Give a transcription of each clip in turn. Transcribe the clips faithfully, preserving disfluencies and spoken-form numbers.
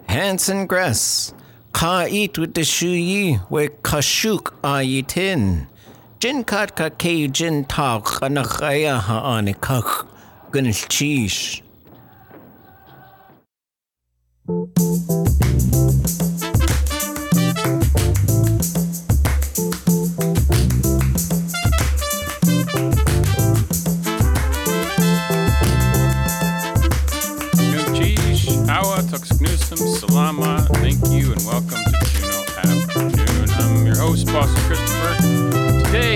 Hanson Gress, Ka eat with the shuyi, we kashuk ayitin. Jin kat ka ke jin tak anakaya ha anikak, gunnish cheesh. Salama, thank you, and welcome to Juno Afternoon. I'm your host, Boston Christopher. Today,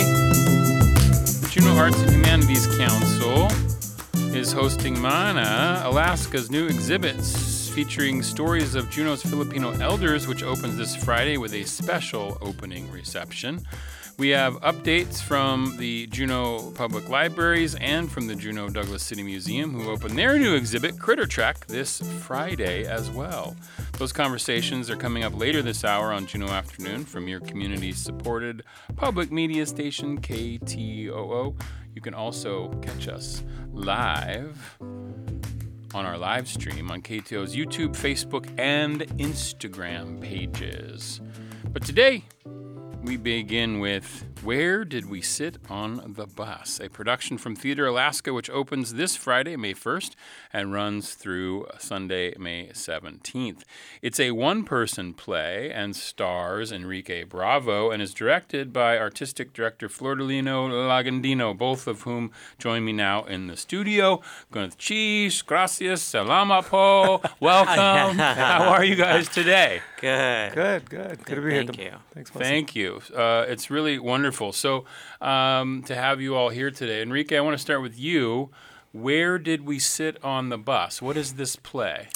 the Juno Arts and Humanities Council is hosting Mana, Alaska's new exhibits featuring stories of Juneau's Filipino elders, which opens this Friday with a special opening reception. We have updates from the Juneau Public Libraries and from the Juneau Douglas City Museum, who open their new exhibit, Critter Trek, this Friday as well. Those conversations are coming up later this hour on Juneau Afternoon from your community-supported public media station, K T O O. You can also catch us live on our live stream on K T O O's YouTube, Facebook, and Instagram pages. But today, we begin with Where Did We Sit on the Bus? A production from Theater Alaska, which opens this Friday, May first, and runs through Sunday, May seventeenth. It's a one-person play and stars Enrique Bravo and is directed by artistic director Flordelino Lagandino, both of whom join me now in the studio. Gwyneth Cheese, gracias, salama po, welcome. How are you guys today? Good. Good, good. Good to be here. Thank you. Thanks, Wesley. Thank you. Uh, it's really wonderful. So um, to have you all here today. Enrique, I want to start with you. Where did we sit on the bus? What is this play?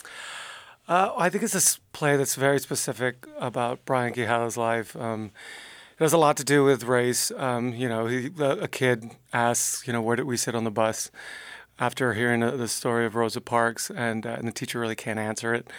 Uh, I think it's a play that's very specific about Brian Quijada's life. Um, it has a lot to do with race. Um, you know, he, a kid asks, you know, where did we sit on the bus after hearing the story of Rosa Parks, and, uh, and the teacher really can't answer it.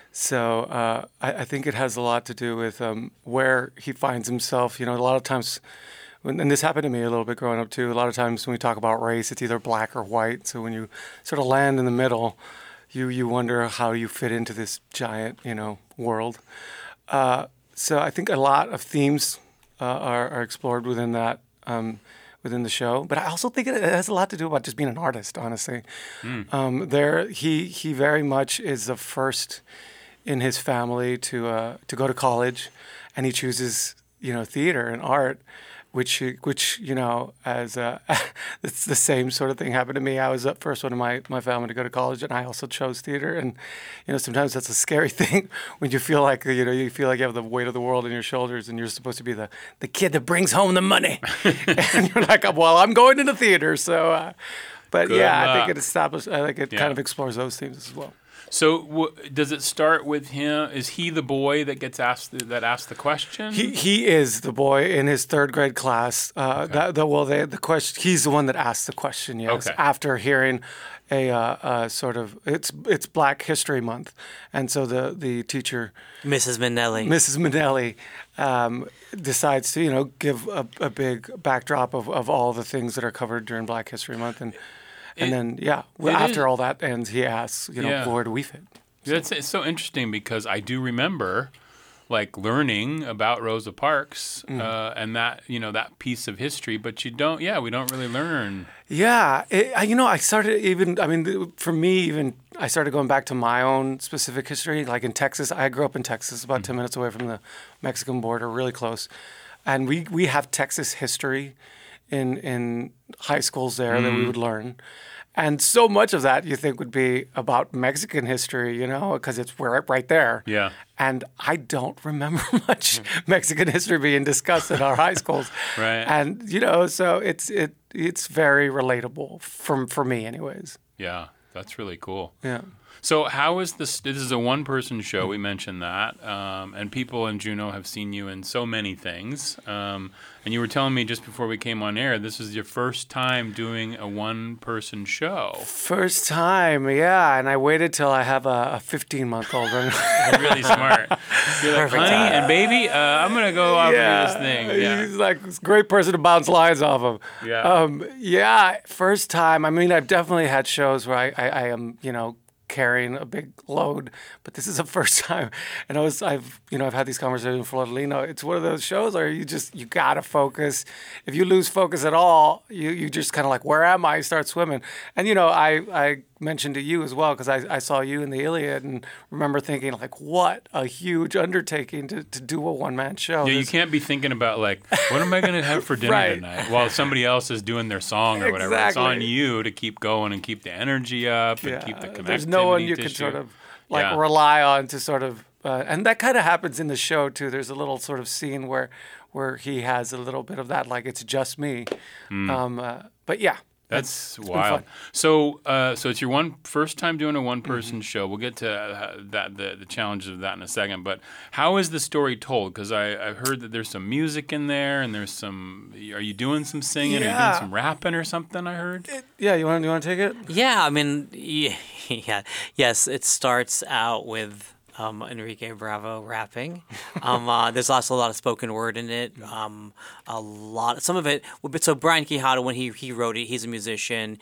So uh, I, I think it has a lot to do with um, where he finds himself. You know, a lot of times, when, and this happened to me a little bit growing up too, a lot of times when we talk about race, it's either black or white. So when you sort of land in the middle, you, you wonder how you fit into this giant, you know, world. Uh, so I think a lot of themes uh, are, are explored within that, um, within the show. But I also think it has a lot to do about just being an artist, honestly. Mm. Um, there, he he very much is the first in his family to uh, to go to college, and he chooses, you know, theater and art, which which you know, as uh, it's the same sort of thing happened to me. I was the first one in my, my family to go to college, and I also chose theater. And you know, sometimes that's a scary thing when you feel like you know you feel like you have the weight of the world on your shoulders, and you're supposed to be the, the kid that brings home the money, and you're like, well, I'm going into theater, so. Uh, but Good yeah, luck. I think it established. I think it Yeah. kind of explores those themes as well. So w- does it start with him? Is he the boy that gets asked the, that asks the question? He he is the boy in his third grade class. Uh, Okay. that, the, well, they, the question. He's the one that asked the question. Yes, Okay. after hearing a uh, uh, sort of it's it's Black History Month, and so the the teacher, Missus Minnelli. Missus Minnelli, um, decides to you know give a, a big backdrop of, of all the things that are covered during Black History Month, and and It- then yeah, well, it after is- all that ends, he asks, you know, Yeah. where do we fit? That's it's so interesting because I do remember, like learning about Rosa Parks Mm. uh, and that you know that piece of history, but you don't. Yeah, we don't really learn. Yeah, it, I- you know, I started even, I mean, th- for me, even, I started going back to my own specific history. Like in Texas, I grew up in Texas, about ten minutes away from the Mexican border, really close. And we, we have Texas history in, in high schools there that we would learn. And so much of that you think would be about Mexican history, you know, because it's right, right there. Yeah. And I don't remember much Mexican history being discussed in our high schools. Right. And, you know, so it's it it's very relatable from for me anyways. Yeah, that's really cool. Yeah. So how is this? This is a one-person show. We mentioned that, um, and people in Juneau have seen you in so many things. Um, and you were telling me just before we came on air, this is your first time doing a one-person show. First time, yeah. And I waited till I have a fifteen-month-old. You're really smart. You're like, Perfect honey time. and baby, uh, I'm gonna go off yeah, of this thing. Yeah. He's like a great person to bounce lines off of. Yeah. Um, yeah, first time. I mean, I've definitely had shows where I, I, I am, you know, carrying a big load, but this is the first time. And I was, I've, you know, I've had these conversations with Flordelino. It's one of those shows where you just, you gotta focus. If you lose focus at all, you you just kind of like, where am I? You start swimming. And you know, I I mentioned to you as well because I, I saw you in the Iliad and remember thinking like, what a huge undertaking to, to do a one man show. Yeah, you This- can't be thinking about like, what am I going to have for dinner Right. tonight? While somebody else is doing their song or whatever. It's on Exactly. you to keep going and keep the energy up and Yeah, keep the connectivity there's no one you can tissue. sort of like Yeah. rely on to sort of, uh, and that kind of happens in the show too. There's a little sort of scene where where he has a little bit of that, like it's just me. Hmm. Um, uh, but yeah, That's been wild. fun. So, uh, so it's your one first time doing a one Mm-hmm. person show. We'll get to uh, that the, the challenges of that in a second. But how is the story told? Because I I've heard that there's some music in there and there's some. Are you doing some singing? Are you Yeah. doing some rapping or something? I heard. yeah. You want you want to take it? Yeah, I mean, yeah, yeah, yes. It starts out with um, Enrique Bravo rapping. Um, uh, there's also a lot of spoken word in it. Um, a lot, some of it. But so Brian Quijada, when he he wrote it, he's a musician.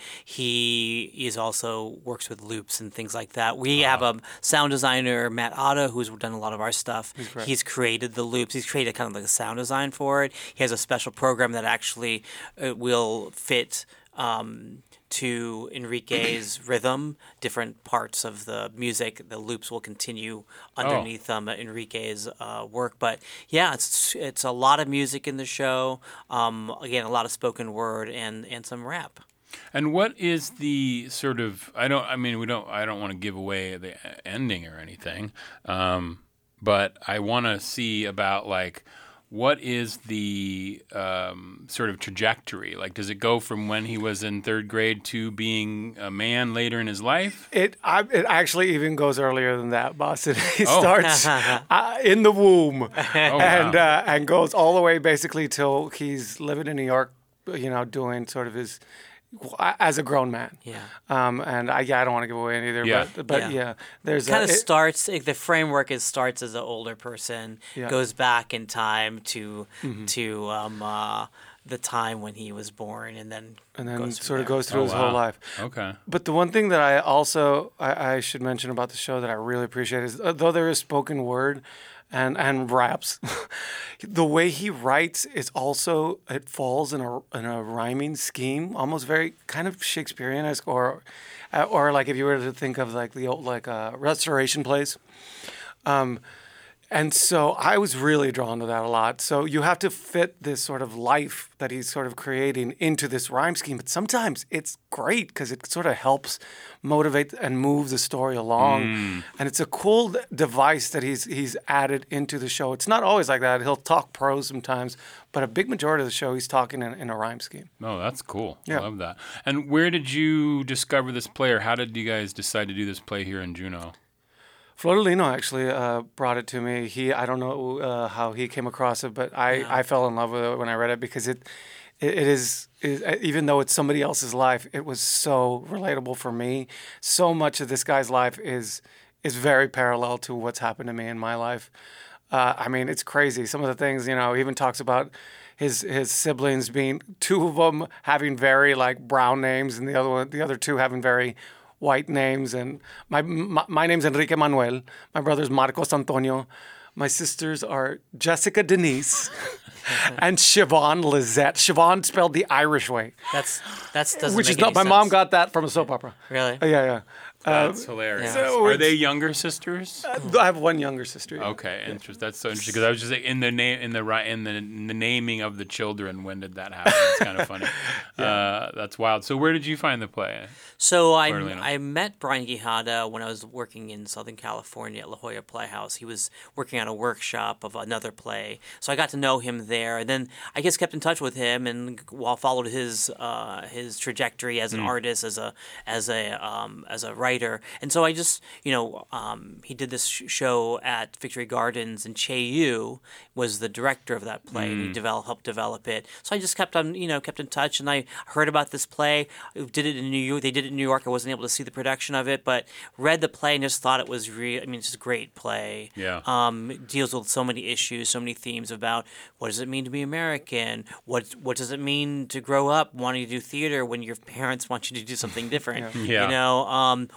He is also works with loops and things like that. We have a sound designer, Matt Otta, who's done a lot of our stuff. great. He's created the loops. He's created kind of like a sound design for it. He has a special program that actually uh, will fit. Um, to Enrique's rhythm, different parts of the music, the loops will continue underneath um, Enrique's uh, work. But yeah, it's it's a lot of music in the show. Um, again, a lot of spoken word and, and some rap. And what is the sort of? I don't. I mean, we don't. I don't want to give away the ending or anything. Um, but I want to see about like. What is the um, sort of trajectory? Like, does it go from when he was in third grade to being a man later in his life? It I, it actually even goes earlier than that, boss. It, it Oh. starts uh, in the womb Oh, and wow. uh, and goes all the way basically till he's living in New York, you know, doing sort of his as a grown man. Yeah. Um, and I yeah, I don't want to give away any either, Yeah. but but Yeah. yeah, there's Kind a, of it- starts. like, The framework is starts as an older person, Yeah. goes back in time to to um, uh, the time when he was born, and then and then goes from sort of there. goes through Oh, his wow. whole life. Okay. But the one thing that I also I, I should mention about the show that I really appreciate is uh, though there is spoken word and and raps, the way he writes is also it falls in a in a rhyming scheme, almost very kind of Shakespearean-esque, or uh, or like if you were to think of like the old like uh, restoration plays. Um, And so I was really drawn to that a lot. So you have to fit this sort of life that he's sort of creating into this rhyme scheme. But sometimes it's great because it sort of helps motivate and move the story along. And it's a cool d- device that he's he's added into the show. It's not always like that. He'll talk prose sometimes, but a big majority of the show he's talking in, in a rhyme scheme. Oh, that's cool. Yeah. I love that. And where did you discover this play, or how did you guys decide to do this play here in Juneau? Flordelino actually uh, brought it to me. He I don't know uh, how he came across it, but I, I fell in love with it when I read it because it it, it is, is even though it's somebody else's life, it was so relatable for me. So much of this guy's life is is very parallel to what's happened to me in my life. Uh, I mean, it's crazy. Some of the things, you know, he even talks about his his siblings being two of them having very like brown names, and the other one, the other two having very white names. And my, my my name's Enrique Manuel. My brother's Marcos Antonio. My sisters are Jessica Denise and Siobhan Lizette. Siobhan spelled the Irish way, That's that's doesn't which make is not. any My mom sense. got that from a soap opera. Really? Uh, yeah, yeah. That's hilarious. yeah. So Are it's- they younger sisters? I have one younger sister. yeah. Okay, interesting. That's so interesting because I was just like, in the name in the ri- in the in the naming of the children. When did that happen? It's kind of funny. uh, that's wild. So where did you find the play? So I Flordelino. I met Brian Quijada when I was working in Southern California at La Jolla Playhouse. He was working on a workshop of another play, so I got to know him there. And then I just kept in touch with him, and while followed his uh, his trajectory as an artist, as a as a um, as a writer. And so I just you know um, he did this sh- show at Victory Gardens, and Che Yu was the director of that play, and he developed helped develop it. So I just kept on you know kept in touch, and I heard about this play. Did it in New York. They did it in New York. I wasn't able to see the production of it, but read the play and just thought it was real. I mean, it's just a great play. Yeah. Um, it deals with so many issues, so many themes about what does it mean to be American? What what does it mean to grow up wanting to do theater when your parents want you to do something different? Yeah. You know, um,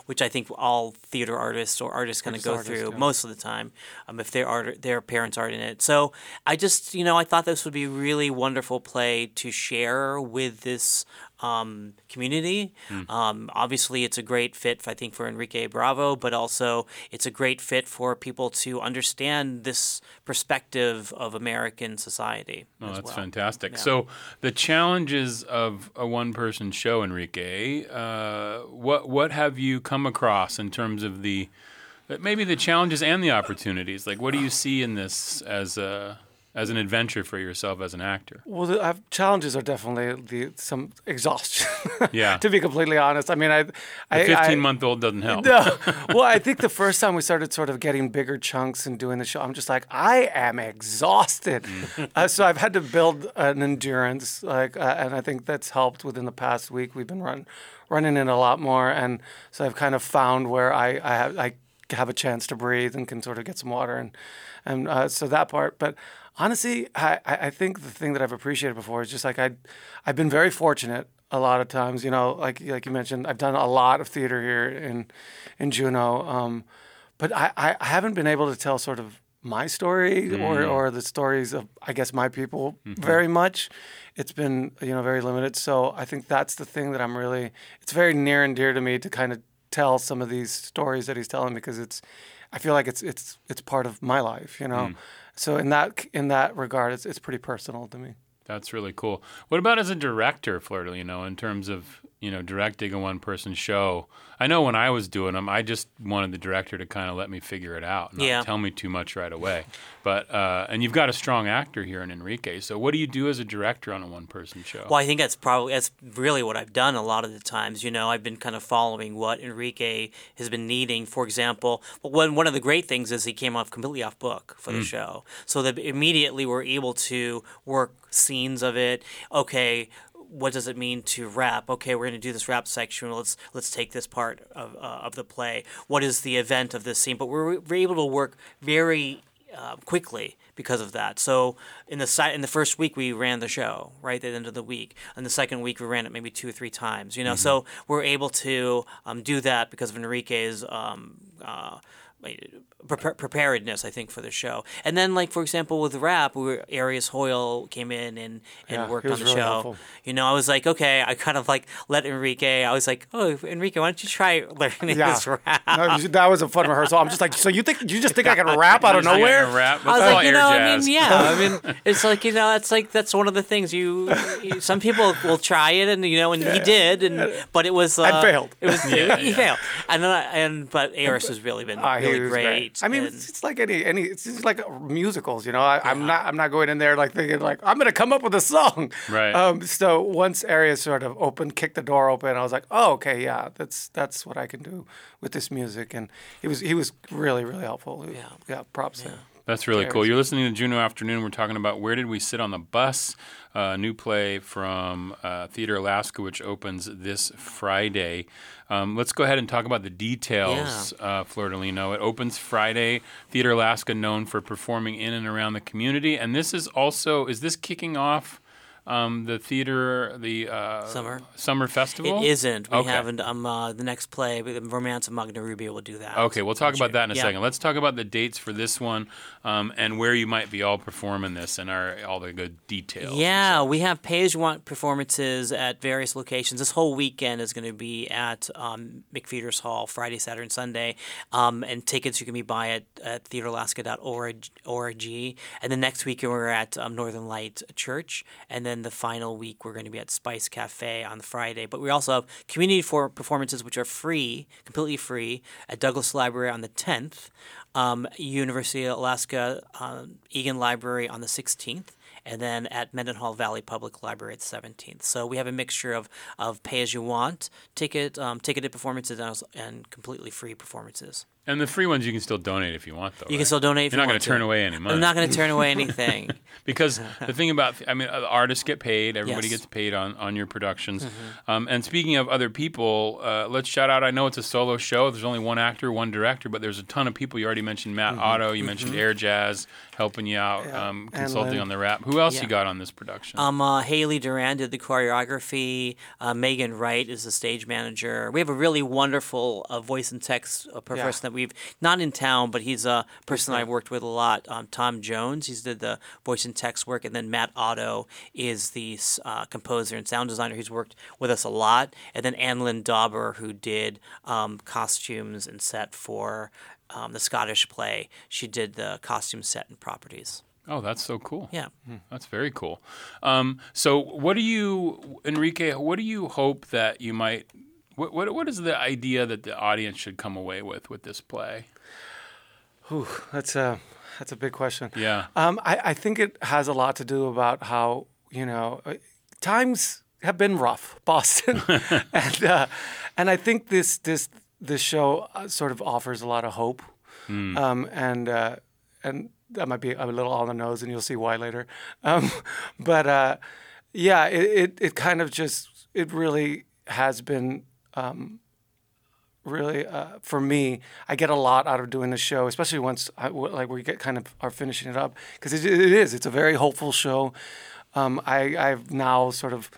which I think all theater artists or artists kind of go artists, through yeah. most of the time, um, if their art, their parents aren't in it. So I just, you know, I thought this would be a really wonderful play to share with this um, community. Mm. Um, obviously, it's a great fit, I think, for Enrique Bravo, but also it's a great fit for people to understand this perspective of American society. Oh, as that's well. fantastic. Yeah. So the challenges of a one-person show, Enrique, uh, what what have you come across in terms of the maybe the challenges and the opportunities? Like, what do you see in this as a as an adventure for yourself as an actor? Well, the uh, challenges are definitely the, some exhaustion. Yeah. To be completely honest, I mean, I, The I, fifteen-month-old doesn't help. No. Well, I think the first time we started sort of getting bigger chunks and doing the show, I'm just like, I am exhausted. Mm. Uh, so I've had to build an endurance, like, uh, and I think that's helped within the past week. We've been run, running it a lot more, and so I've kind of found where I I have, I have a chance to breathe and can sort of get some water, and and uh, so that part, but. Honestly, I, I think the thing that I've appreciated before is just like I, I've been very fortunate a lot of times. You know, like like you mentioned, I've done a lot of theater here in, in Juneau, um, but I, I haven't been able to tell sort of my story mm. or, or the stories of I guess my people mm-hmm. very much. It's been you know very limited. So I think that's the thing that I'm really. It's very near and dear to me to kind of tell some of these stories that he's telling because it's. I feel like it's it's it's part of my life. You know. Mm. So in that in that regard, it's it's pretty personal to me. That's really cool. What about as a director, Fleur, you know, in terms of, you know, directing a one-person show? I know when I was doing them, I just wanted the director to kind of let me figure it out, not yeah. tell me too much right away. But uh, and you've got a strong actor here in Enrique. So what do you do as a director on a one-person show? Well, I think that's probably that's really what I've done a lot of the times. You know, I've been kind of following what Enrique has been needing. For example, one one of the great things is he came off completely off book for the mm. show, so that immediately we're able to work scenes of it. Okay. What does it mean to rap? Okay, we're going to do this rap section. Let's let's take this part of uh, of the play. What is the event of this scene? But we're, we're able to work very uh, quickly because of that. So in the si- in the first week we ran the show right at the end of the week. In the second week we ran it maybe two or three times. You know, mm-hmm. so we're able to um, do that because of Enrique's. Um, uh, Pre- preparedness, I think, for the show. And then, like, for example, with rap, we were, Arias Hoyle came in and, and yeah, worked on the really show. Helpful. You know, I was like, okay, I kind of, like, let Enrique, I was like, oh, Enrique, why don't you try learning yeah. this rap? No, that was a fun rehearsal. I'm just like, so you think, you just think I can rap out of nowhere? Rap? I was That's like, you know, I jazz. mean, yeah. I mean, it's like, you know, that's like, that's one of the things you, you some people will try it, and, you know, and yeah. he did, and but it was. Uh, I failed. It was, yeah, he yeah. failed. And then, I, and, but Aris has really been uh, really great. great. I mean, and, it's, it's like any, any, it's just like musicals, you know. I, yeah. I'm not, I'm not going in there like thinking like I'm gonna come up with a song. Right. Um, so once Arias sort of opened, kicked the door open, I was like, oh, okay, yeah, that's that's what I can do with this music, and he was he was really really helpful. Yeah. Yeah. Props. Yeah. To That's really Arias. cool. You're listening to Juneau Afternoon. We're talking about Where Did We Sit on the Bus, a new play from uh, Theater Alaska, which opens this Friday. Um, let's go ahead and talk about the details, yeah. uh, Fleur de Lino. It opens Friday. Theater Alaska, known for performing in and around the community. And this is also, is this kicking off um, the theater, the uh, Summer summer festival? It isn't. We okay. haven't. Um, uh, the next play, the Romance of Magna Rubio, will do that. Okay, we'll talk about that in a yeah. second. Let's talk about the dates for this one um, and where you might be all performing this and our, all the good details. Yeah, we have pay-as-you-want performances at various locations. This whole weekend is going to be at um, McPheeters Hall, Friday, Saturday, and Sunday. Um, and tickets you can be buy at, at theater alaska dot org. And then next week we're at um, Northern Light Church. And then the final week we're going to be at Spice Cafe on Friday. But we also have community for performances which are free, completely free, at Douglas Library on the tenth, um, University of Alaska um, Egan Library on the sixteenth, and then at Mendenhall Valley Public Library at the seventeenth. So we have a mixture of, of pay-as-you-want, ticket, um, ticketed performances, and, and completely free performances. And the free ones you can still donate if you want, though. You right? can still donate if You're you not want to turn to. away any money. I'm not going to turn away anything. Because the thing about, I mean, uh, artists get paid. Everybody Yes. gets paid on, on your productions. Mm-hmm. Um, and speaking of other people, uh, let's shout out. I know it's a solo show. There's only one actor, one director, but there's a ton of people. You already mentioned Matt Mm-hmm. Otto. You mentioned Air Jazz helping you out, Yeah. um, And consulting Lynn. on the rap. Who else Yeah. you got on this production? Um, uh, Haley Duran did the choreography. Uh, Megan Wright is the stage manager. We have a really wonderful uh, voice and text uh, person Yeah. that we've not in town, but he's a person I've worked with a lot. Um, Tom Jones, he's did the voice and text work, and then Matt Otto is the uh, composer and sound designer who's worked with us a lot. And then Annalyn Dauber, who did um, costumes and set for um, the Scottish play. She did the costume set and properties. Oh, that's so cool. Yeah. That's very cool. Um, so what do you, Enrique, what do you hope that you might, what, what what is the idea that the audience should come away with with this play? Whew, that's a that's a big question. Yeah. Um, I, I think it has a lot to do about how, you know, uh, times have been rough, Boston, and uh, and I think this this this show uh, sort of offers a lot of hope, Mm. um, and uh, and that might be a little on the nose, and you'll see why later. Um, but uh, yeah, it, it it kind of just it really has been. Um, Really, uh, for me, I get a lot out of doing the show, especially once I, like we get kind of are finishing it up, because it, it is. It's a very hopeful show. Um, I, I've now sort of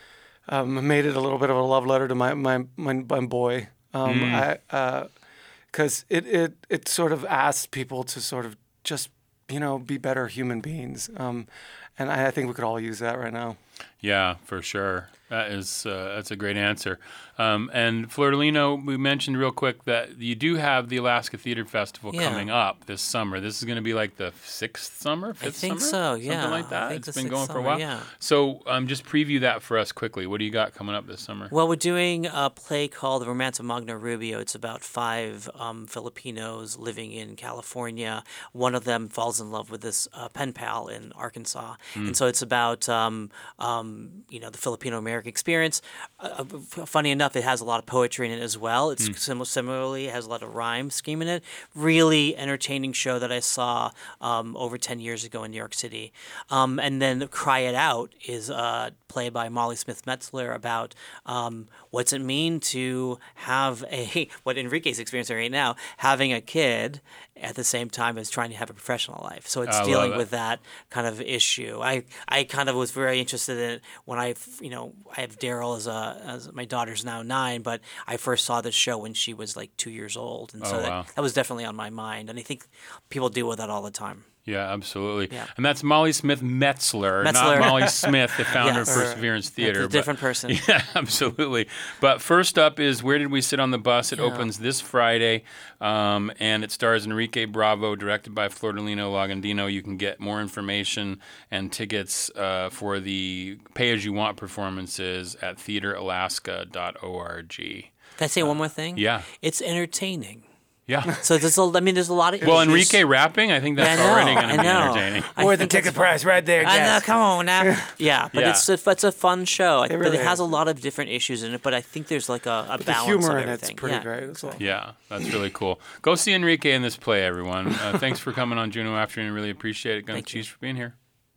um, made it a little bit of a love letter to my my my, my boy, um, Mm. I, because it, it it sort of asks people to sort of just you know be better human beings, um, and I, I think we could all use that right now. Yeah, for sure. That is uh, that's a great answer. Um, and Flordelino, we mentioned real quick that you do have the Alaska Theater Festival Yeah. coming up this summer. This is going to be like the sixth summer, fifth I think summer? so, yeah. Something like I that. think It's the been sixth going for a summer, while. yeah. So um, just preview that for us quickly. What do you got coming up this summer? Well, we're doing a play called The Romance of Magno Rubio. It's about five um, Filipinos living in California. One of them falls in love with this uh, pen pal in Arkansas. And so it's about, um, um, you know, the Filipino-American experience. Uh, funny enough, it has a lot of poetry in it as well. It's sim- similarly, it has a lot of rhyme scheme in it. Really entertaining show that I saw um, over ten years ago in New York City. Um, and then Cry It Out is a play by Molly Smith Metzler about um, what's it mean to have a, what Enrique's experiencing right now, having a kid at the same time as trying to have a professional life. So it's I love dealing it. with that kind of issue. I, I kind of was very interested in it when I, you know, I have Daryl as a, as my daughter's now nine, but I first saw this show when she was like two years old. And so Oh, that, wow. that was definitely on my mind. And I think people deal with that all the time. Yeah, absolutely. Yeah. And that's Molly Smith Metzler, not Metzler. Molly Smith, the founder Yes. of Perseverance Theater. It's a but- different person. Yeah, absolutely. But first up is Where Did We Sit on the Bus? It Yeah. opens this Friday, um, and it stars Enrique Bravo, directed by Flordelino Lagandino. You can get more information and tickets uh, for the pay-as-you-want performances at theater alaska dot org. Can I say one more thing? Yeah. It's entertaining. Yeah. So there's a, I mean, there's a lot of Well, issues. Enrique rapping, I think that's I know, already going I to be know. entertaining. I Or the think ticket it's- price right there, I know, guys. come on now. Yeah, but Yeah. it's a, it's a fun show. but really it has is. a lot of different issues in it. But I think there's like a, a The balance humor of in everything. it's pretty yeah. great as well. Yeah, that's really cool. Go see Enrique in this play, everyone. Uh, thanks for coming on Juno Afternoon. Really appreciate it. Gun Thank you. Cheese for being here.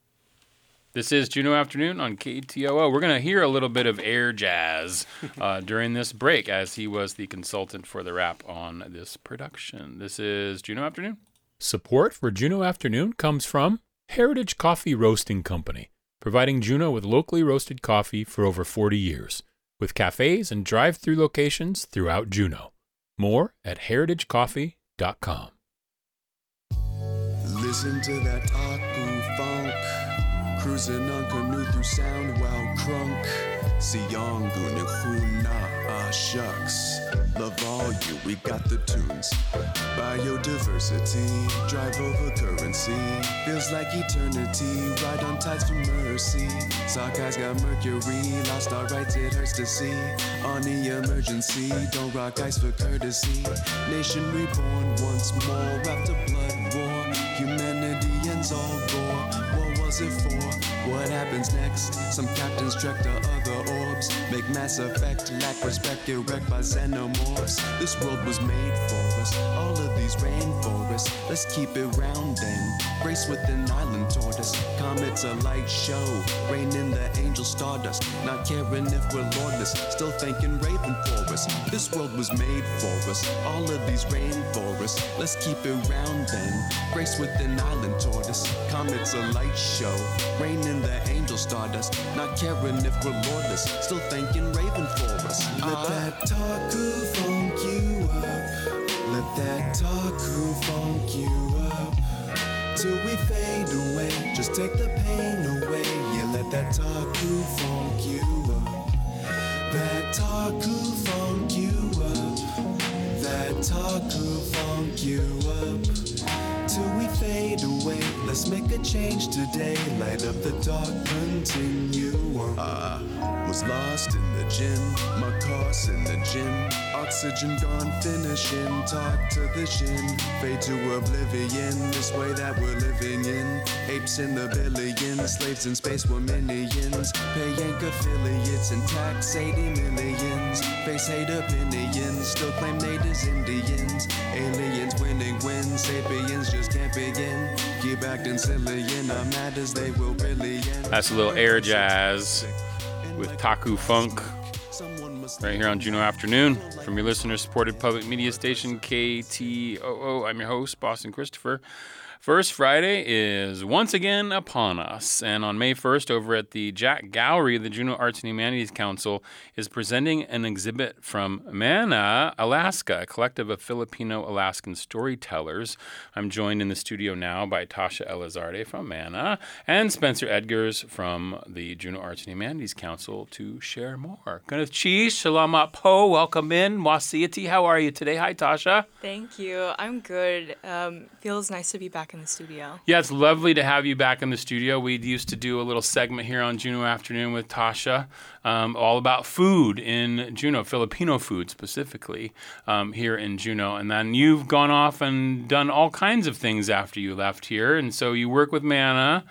This is Juno Afternoon on K T O O. We're going to hear a little bit of air jazz uh, during this break, as he was the consultant for the rap on this production. This is Juno Afternoon. Support for Juno Afternoon comes from Heritage Coffee Roasting Company, providing Juno with locally roasted coffee for over forty years, with cafes and drive-through locations throughout Juneau. More at heritage coffee dot com. Listen to that Taku funk, cruising on canoe through sound while crunk. Siyangu Nihuna, ah shucks. Love all you, we got the tunes. Biodiversity, drive over currency. Feels like eternity, ride on tides for mercy. Sockeyes got mercury, lost our rights, it hurts to see. On the emergency, don't rock ice for courtesy. Nation reborn once more after blood war. Humanity ends all war. War was was it for? What happens next? Some captains trek to other orbs, make mass effect, lack respect, get wrecked by xenomorphs. This world was made for us, all of these rainforests. Let's keep it round then, grace with an island tortoise. Comets a light show, rain in the angel stardust. Not caring if we're lordless, still thanking Raven for us. This world was made for us, all of these rainforests. Let's keep it round then, grace with an island tortoise. Comets a light show, rain in the angel stardust. Not caring if we're lordless, still thanking Raven for us. Let that Taku funk you up. Let that Taku funk you up. Till we fade away, just take the pain away. Yeah, let that Taku funk you up. That Taku funk you up. That Taku funk you up. Till we fade away, let's make a change today. Light up the dark continuum. I was lost in the gym, my car's in the gym. Oxygen gone finishing, talk to the shin. Fade to oblivion, this way that we're living in. Apes in the billions, slaves in space were minions. Pay yank affiliates and tax eighty millions. Face hate opinions, still claim natives Indians. Aliens winning wins, sapiens just can't begin. Keep acting silly and I'm mad as they will really end. That's a little air jazz with Taku Funk right here on Juno Afternoon from your listener-supported public media station K T O O. I'm your host, Boston Christopher. First Friday is once again upon us, and on May first, over at the Jack Gallery, the Juneau Arts and Humanities Council is presenting an exhibit from Mana, Alaska, a collective of Filipino-Alaskan storytellers. I'm joined in the studio now by Tasha Elizarde from Mana and Spencer Edgars from the Juneau Arts and Humanities Council to share more. Kenneth Chi, Salamat po, welcome in. Wasiyati, how are you today? Hi, Tasha. Thank you. I'm good. Um, feels nice to be back in the studio. Yeah, it's lovely to have you back in the studio. We used to do a little segment here on Juneau Afternoon with Tasha, um, all about food in Juneau, Filipino food specifically, um, here in Juneau. And then you've gone off and done all kinds of things after you left here. And so you work with Mana,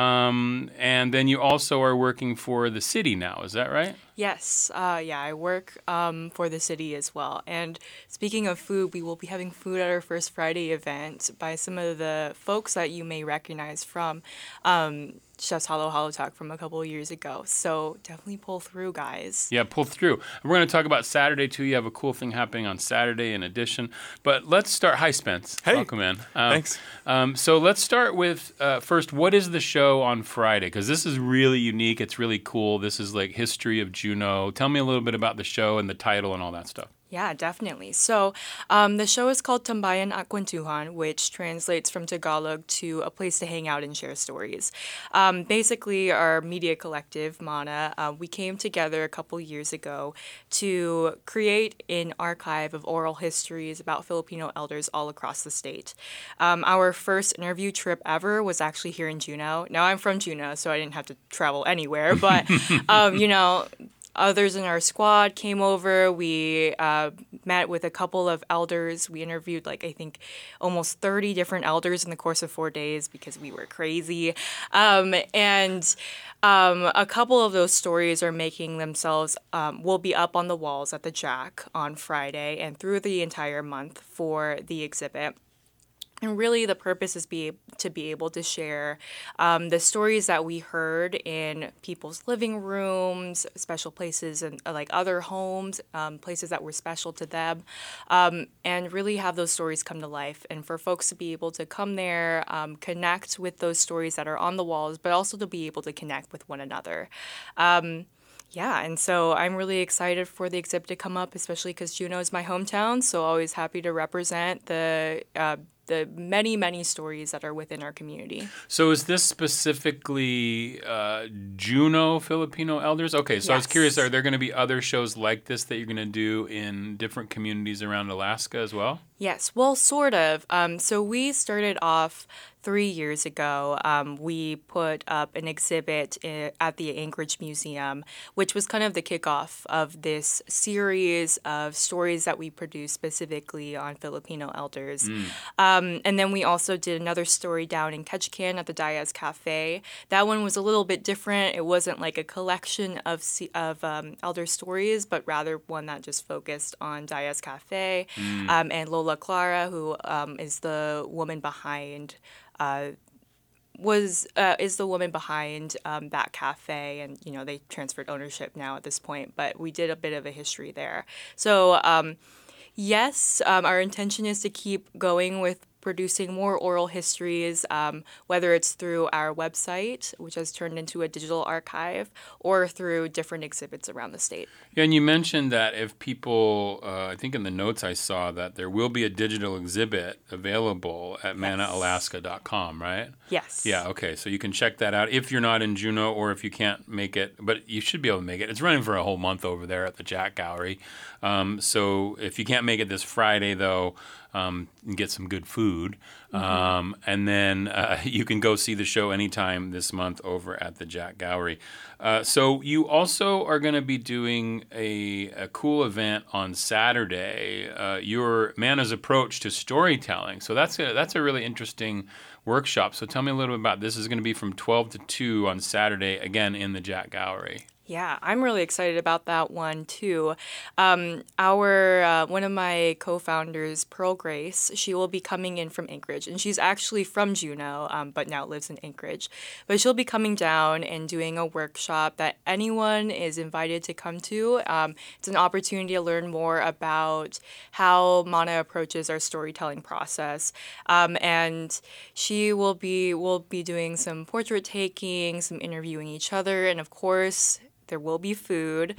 um, and then you also are working for the city now. Is that right? Yes. Uh, yeah, I work um, for the city as well. And speaking of food, we will be having food at our First Friday event by some of the folks that you may recognize from um, Chef's Halo Halo Talk from a couple of years ago. So definitely pull through, guys. Yeah, pull through. And we're going to talk about Saturday, too. You have a cool thing happening on Saturday in addition. But let's start. Hi, Spence. Hey. Welcome in. Um, Thanks. Um, so let's start with, uh, first, what is the show on Friday? Because this is really unique. It's really cool. This is like history of Juneau. Tell me a little bit about the show and the title and all that stuff. Yeah, definitely. So um, the show is called Tambayan at Kwentuhan, which translates from Tagalog to a place to hang out and share stories. Um, basically, our media collective, Mana, uh, we came together a couple years ago to create an archive of oral histories about Filipino elders all across the state. Um, our first interview trip ever was actually here in Juneau. Now, I'm from Juneau, so I didn't have to travel anywhere, but, um, you know, others in our squad came over. We uh, met with a couple of elders. We interviewed, like, I think almost thirty different elders in the course of four days because we were crazy. Um, and um, a couple of those stories are making themselves, um, will be up on the walls at the Jack on Friday and through the entire month for the exhibit. And really the purpose is be to be able to share um, the stories that we heard in people's living rooms, special places and uh, like other homes, um, places that were special to them, um, and really have those stories come to life. And for folks to be able to come there, um, connect with those stories that are on the walls, but also to be able to connect with one another. Um, Yeah, and so I'm really excited for the exhibit to come up, especially because Juneau is my hometown, so always happy to represent the uh, the many, many stories that are within our community. So is this specifically uh, Juneau Filipino elders? Okay, so yes. I was curious, are there going to be other shows like this that you're going to do in different communities around Alaska as well? Yes, well, sort of. Um, so we started off three years ago. Um, we put up an exhibit I- at the Anchorage Museum, which was kind of the kickoff of this series of stories that we produced specifically on Filipino elders. Mm. Um, Um, and then we also did another story down in Ketchikan at the Diaz Cafe. That one was a little bit different. It wasn't like a collection of se- of um, elder stories, but rather one that just focused on Diaz Cafe Mm. um, and Lola Clara, who um, is the woman behind. Uh, was uh, is the woman behind um, that cafe, and you know they transferred ownership now at this point, but we did a bit of a history there. So um, yes, um, our intention is to keep going with producing more oral histories, um, whether it's through our website, which has turned into a digital archive, or through different exhibits around the state. Yeah, and you mentioned that if people, uh, I think in the notes I saw that there will be a digital exhibit available at mana alaska dot com, right? Yes. Yeah, okay. So you can check that out if you're not in Juneau or if you can't make it, but you should be able to make it. It's running for a whole month over there at the Jack Gallery. Um, so if you can't make it this Friday, though, um, and get some good food. Mm-hmm. Um, and then uh, you can go see the show anytime this month over at the Jack Gallery. Uh, so you also are going to be doing a, a cool event on Saturday, uh, your Mana's approach to storytelling. So that's a, that's a really interesting workshop. So tell me a little bit about this. This is going to be from twelve to two on Saturday, again, in the Jack Gallery. Yeah, I'm really excited about that one too. Um, our uh, one of my co-founders, Pearl Grace, she will be coming in from Anchorage, and she's actually from Juneau, um, but now lives in Anchorage. But she'll be coming down and doing a workshop that anyone is invited to come to. Um, it's an opportunity to learn more about how Mana approaches our storytelling process, um, and she will be will be doing some portrait taking, some interviewing each other, and of course, there will be food.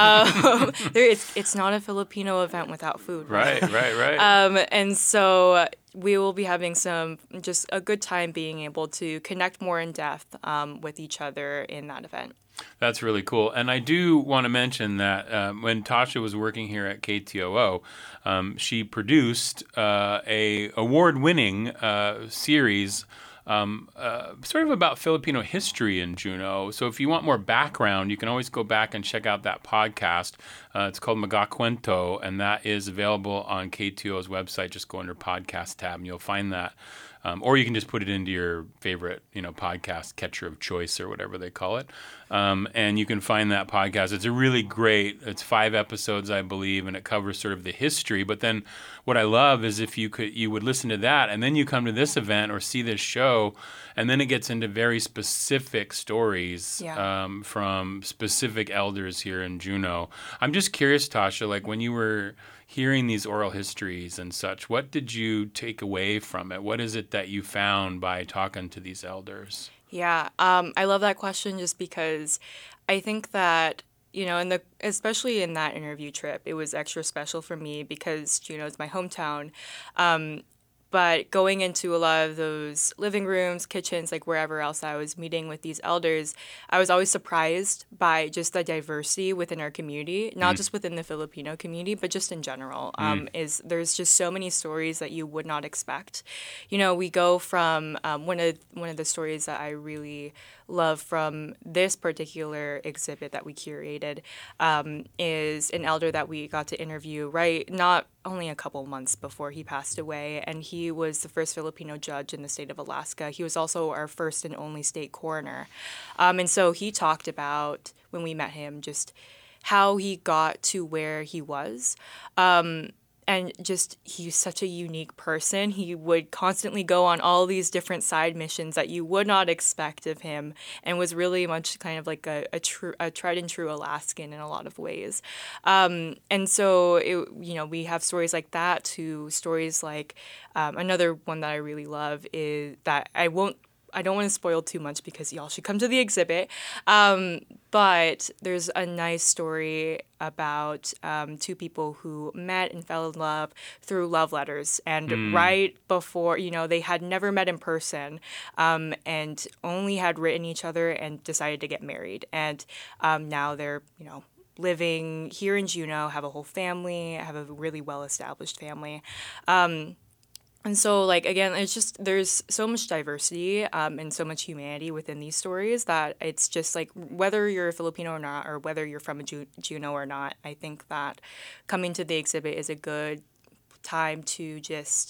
um, there, it's, it's not a Filipino event without food. Right, right, right. Um, and so we will be having some, just a good time being able to connect more in depth um, with each other in that event. That's really cool. And I do want to mention that um, when Tasha was working here at K T O O, um, she produced uh, a award-winning uh, series Um, uh, sort of about Filipino history in Juneau. So if you want more background, you can always go back and check out that podcast. Uh, it's called Magakwento, and that is available on K T O O's website. Just go under podcast tab, and you'll find that. Um, or you can just put it into your favorite, you know, podcast catcher of choice or whatever they call it. Um, and you can find that podcast. It's a really great, it's five episodes, I believe, and it covers sort of the history. But then what I love is if you could, you would listen to that and then you come to this event or see this show, and then it gets into very specific stories Yeah. um, from specific elders here in Juneau. I'm just curious, Tasha, like when you were hearing these oral histories and such, what did you take away from it? What is it that you found by talking to these elders? Yeah, um, I love that question just because I think that, you know, in the especially in that interview trip, it was extra special for me because Juneau is my hometown. Um, But going into a lot of those living rooms, kitchens, like wherever else I was meeting with these elders, I was always surprised by just the diversity within our community, not mm. just within the Filipino community, but just in general. Mm. Um, is there's just so many stories that you would not expect. You know, we go from um, one of one of the stories that I really love from this particular exhibit that we curated um, is an elder that we got to interview right not only a couple months before he passed away, and he was the first Filipino judge in the state of Alaska. He was also our first and only state coroner. Um, and so he talked about, when we met him, just how he got to where he was. Um, And just, he's such a unique person. He would constantly go on all these different side missions that you would not expect of him, and was really much kind of like a, a, true, a tried and true Alaskan in a lot of ways. Um, and so, it, you know, we have stories like that to stories like um, another one that I really love is that I won't I don't want to spoil too much because y'all should come to the exhibit. Um, but there's a nice story about um, two people who met and fell in love through love letters. And mm. right before, you know, they had never met in person um, and only had written each other and decided to get married. And um, now they're, you know, living here in Juneau, have a whole family, have a really well-established family. Um, And so, like, again, it's just, there's so much diversity um, and so much humanity within these stories that it's just, like, whether you're a Filipino or not, or whether you're from a Ju- Juneau or not, I think that coming to the exhibit is a good time to just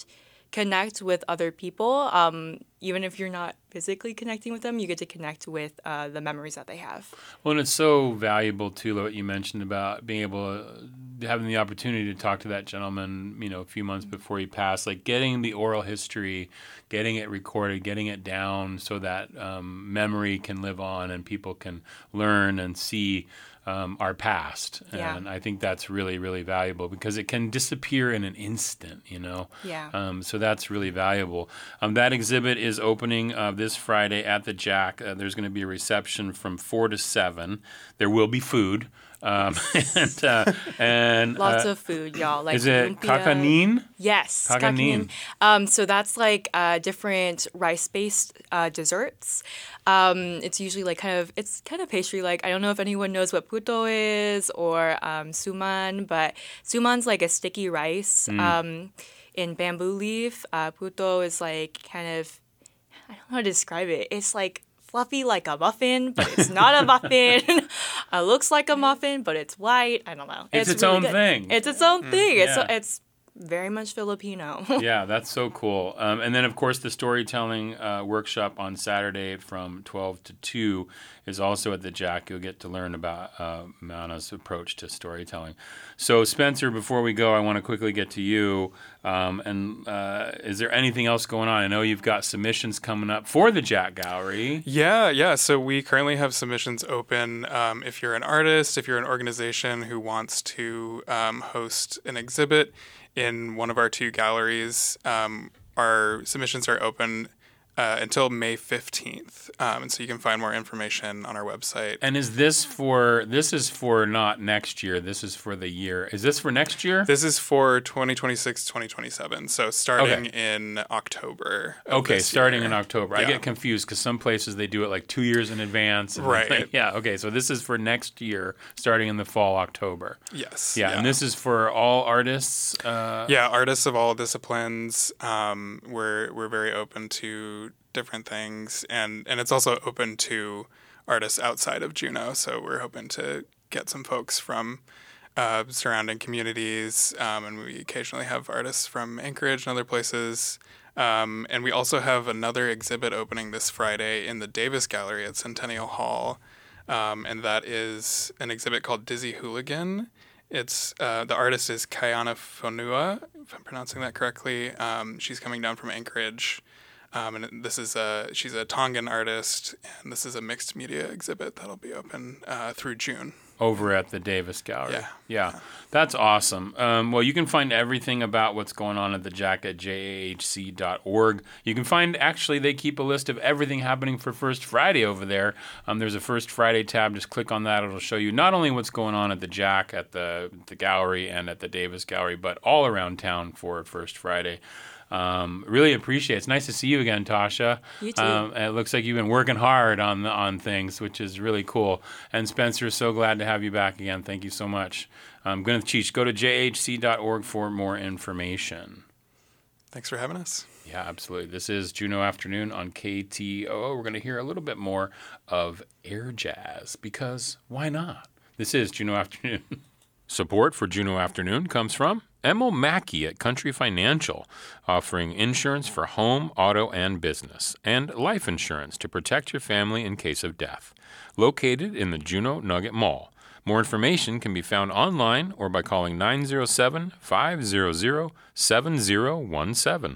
connect with other people. Um, even if you're not physically connecting with them, you get to connect with uh, the memories that they have. Well, and it's so valuable too, what you mentioned about being able to, having the opportunity to talk to that gentleman, you know, a few months before he passed, like getting the oral history, getting it recorded, getting it down so that um, memory can live on and people can learn and see um, our past. Yeah. And I think that's really, really valuable because it can disappear in an instant, you know? Yeah. Um, so that's really valuable. Um, that exhibit is opening uh, this Friday at the Jack. Uh, there's going to be a reception from four to seven. There will be food. Um, and uh, and Lots uh, of food, y'all. Like is it lumpia. kakanin? Yes, Kakanin. kakanin. Um, so that's like uh, different rice-based uh, desserts. Um, it's usually like kind of it's kind of pastry-like. I don't know if anyone knows what puto is or um, suman, but suman's like a sticky rice Mm. um, in bamboo leaf. Uh, puto is like kind of I don't know how to describe it. It's like fluffy like a muffin, but it's not a muffin. It looks like a muffin, but it's white. I don't know. It's its really own good. thing. It's its own thing. It's yeah. it's very much Filipino. Yeah, that's so cool. Um, and then, of course, the storytelling uh, workshop on Saturday from twelve to two is also at the Jack. You'll get to learn about uh, Mana's approach to storytelling. So, Spencer, before we go, I want to quickly get to you. Um, and uh, is there anything else going on? I know you've got submissions coming up for the Jack Gallery. Yeah, yeah. So we currently have submissions open. Um, if you're an artist, if you're an organization who wants to um, host an exhibit in one of our two galleries, um, our submissions are open uh, until May fifteenth. Um, and so you can find more information on our website. And is this for, this is for not next year, this is for the year. Is this for next year? This is for twenty twenty-six, twenty twenty-seven. So starting Okay. in October. of Okay, this starting year. in October. I Yeah. get confused because some places they do it like two years in advance. and Right. like- yeah, okay, so this is for next year, starting in the fall, October. Yes. Yeah, and this is for all artists. Uh, Yeah, artists of all disciplines. Um, we're we're very open to different things, and and it's also open to artists outside of Juneau. So we're hoping to get some folks from uh, surrounding communities, um, and we occasionally have artists from Anchorage and other places. Um, and we also have another exhibit opening this Friday in the Davis Gallery at Centennial Hall, um, and that is an exhibit called Dizzy Hooligan. It's uh, the artist is Kayana Fonua, if I'm pronouncing that correctly. Um, she's coming down from Anchorage, um, and this is a she's a Tongan artist, and this is a mixed media exhibit that'll be open uh, through June. over at the Davis Gallery. Yeah. Yeah. That's awesome. Um, well, you can find everything about what's going on at the Jack at J A H C dot org. You can find, actually, they keep a list of everything happening for First Friday over there. Um, there's a First Friday tab. Just click on that. It'll show you not only what's going on at the Jack, at the, the gallery, and at the Davis Gallery, but all around town for First Friday. Um, really appreciate it. It's nice to see you again, Tasha. You too. Um, it looks like you've been working hard on on things, which is really cool. And Spencer, so glad to have you back again. Thank you so much. Um, Gwyneth Cheech, go to J H C dot org for more information. Thanks for having us. Yeah, absolutely. This is Juneau Afternoon on K T O O. We're going to hear a little bit more of air jazz because why not? This is Juneau Afternoon. Support for Juneau Afternoon comes from Emil Mackey at Country Financial, offering insurance for home, auto, and business, and life insurance to protect your family in case of death. Located in the Juneau Nugget Mall. More information can be found online or by calling nine oh seven, five hundred, seven oh one seven.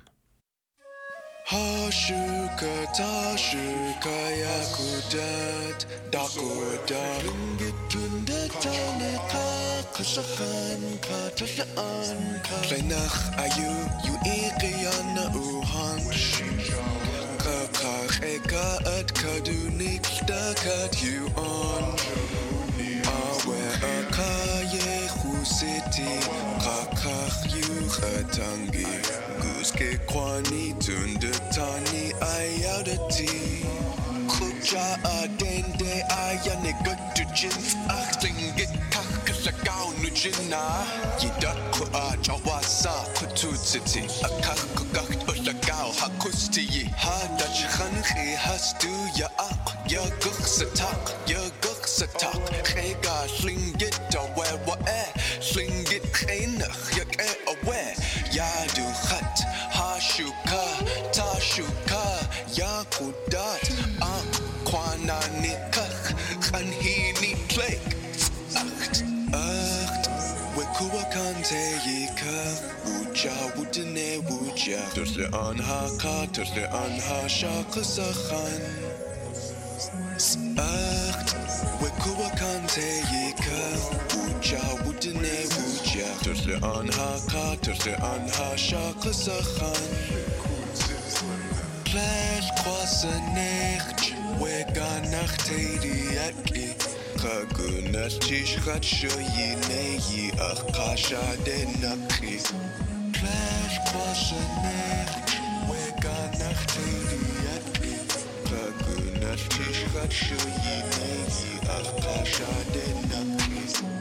Hashuka tashuka yakudat dakuda Ringitunda taneka kashahan ka tashaan ka Lenach ayu yu ikiyana uhansh Kakacheka at kadunik dakat you on Awe akaye khusiti kakach yu khatangi Guske kwani tunda tani ayadati Kucha adende ayane gutujin Achtlingit kakasagao nujina Yidat ku a jawasa kututsiti Akak kugakt ulagao hakusti yi Hadach khanki hastu ya ak Ya guk satak ya guk satak Khega slingit awe wa e Slingit khainach yak e awe Yadu khat hashu kudat ah kwana ni kach kan hi ni plek acht acht we kuwa kante yika wuja wudene wuja tusle an ha ka tusle an ha shaka sakhan acht we kuwa kante yika wuja wudene wuja tusle an ha ka tusle an ha shaka sakhan Flash croise nicht we ganach tedi atli kagunas tish khat shoyi neyi ach kasha de nakhi Flash croise nicht we ganach tedi atli kagunas tish khat shoyi neyi ach kasha de nakhi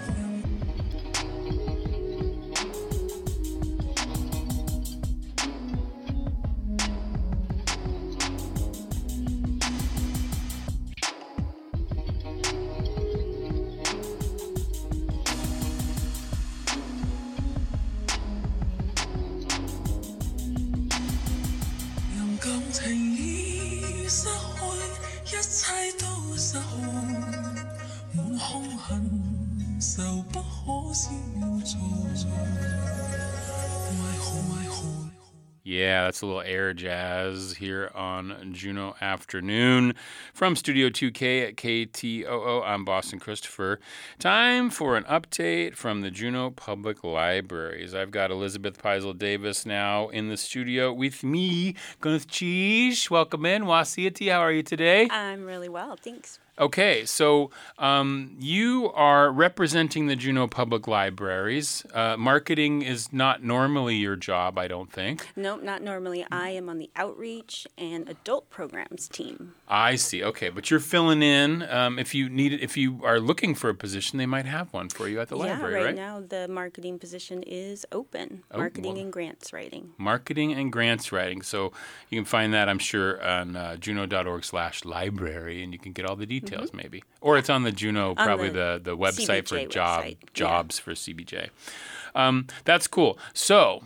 Yeah, that's a little air jazz here on Juno Afternoon from Studio two K at K T O O. I'm Boston Christopher. Time for an update from the Juneau Public Libraries. I've got Elizabeth Peisel Davis now in the studio with me. Gwyneth Cheese, welcome in. Wasiati, how are you today? I'm really well, thanks. Okay, so um, you are representing the Juneau Public Libraries. Uh, marketing is not normally your job, I don't think. Nope, not normally. I am on the outreach and adult programs team. I see. Okay, but you're filling in. Um, if you need, if you are looking for a position, they might have one for you at the yeah, library, right? right? now the marketing position is open. Oh, marketing well. and grants writing. Marketing and grants writing. So you can find that, I'm sure, on uh, juno.org slash library, and you can get all the details. Details, maybe, or it's on the Juno, on probably the, the, the website C B J for job website. jobs yeah. for C B J. Um, that's cool. So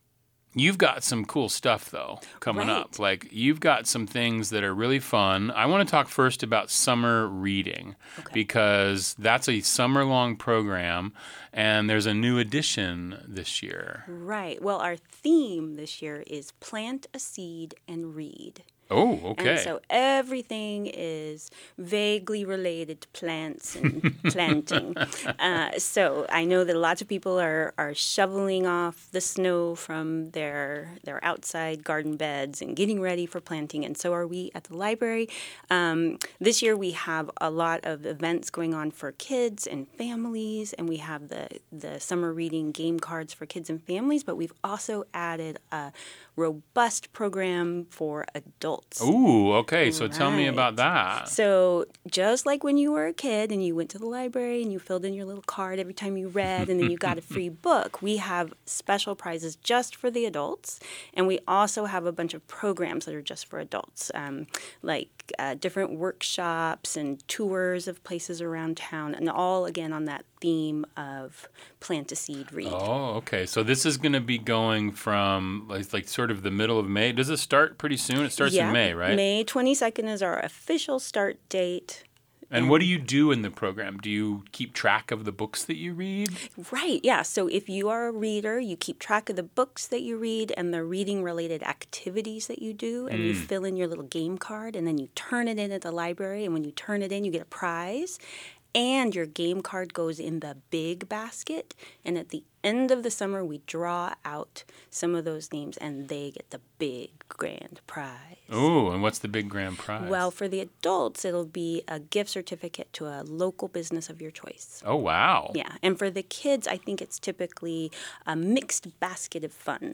you've got some cool stuff though coming right. up. Like you've got some things that are really fun. I want to talk first about summer reading okay. because that's a summer-long program, and there's a new edition this year. Right. Well, our theme this year is plant a seed and read. Oh, okay. And so everything is vaguely related to plants and planting. Uh, so I know that lots of people are, are shoveling off the snow from their their outside garden beds and getting ready for planting, and so are we at the library. Um, this year we have a lot of events going on for kids and families, and we have the, the summer reading game cards for kids and families, but we've also added a robust program for adults. Ooh, okay. So right. tell me about that. So just like when you were a kid and you went to the library and you filled in your little card every time you read and then you got a free book, we have special prizes just for the adults. And we also have a bunch of programs that are just for adults, um, like uh, different workshops and tours of places around town, and all, again, on that theme of plant a seed, read. Oh, okay. So this is going to be going from like, like sort of the middle of May. Does it start pretty soon? It starts yeah, in May, right? May twenty-second is our official start date. And what do you do in the program? Do you keep track of the books that you read? Right, yeah. So if you are a reader, you keep track of the books that you read and the reading-related activities that you do, and mm. you fill in your little game card, and then you turn it in at the library, and when you turn it in, you get a prize. And your game card goes in the big basket. And at the end of the summer, we draw out some of those names, and they get the big grand prize. Oh, and what's the big grand prize? Well, for the adults, it'll be a gift certificate to a local business of your choice. Oh, wow. Yeah. And for the kids, I think it's typically a mixed basket of fun.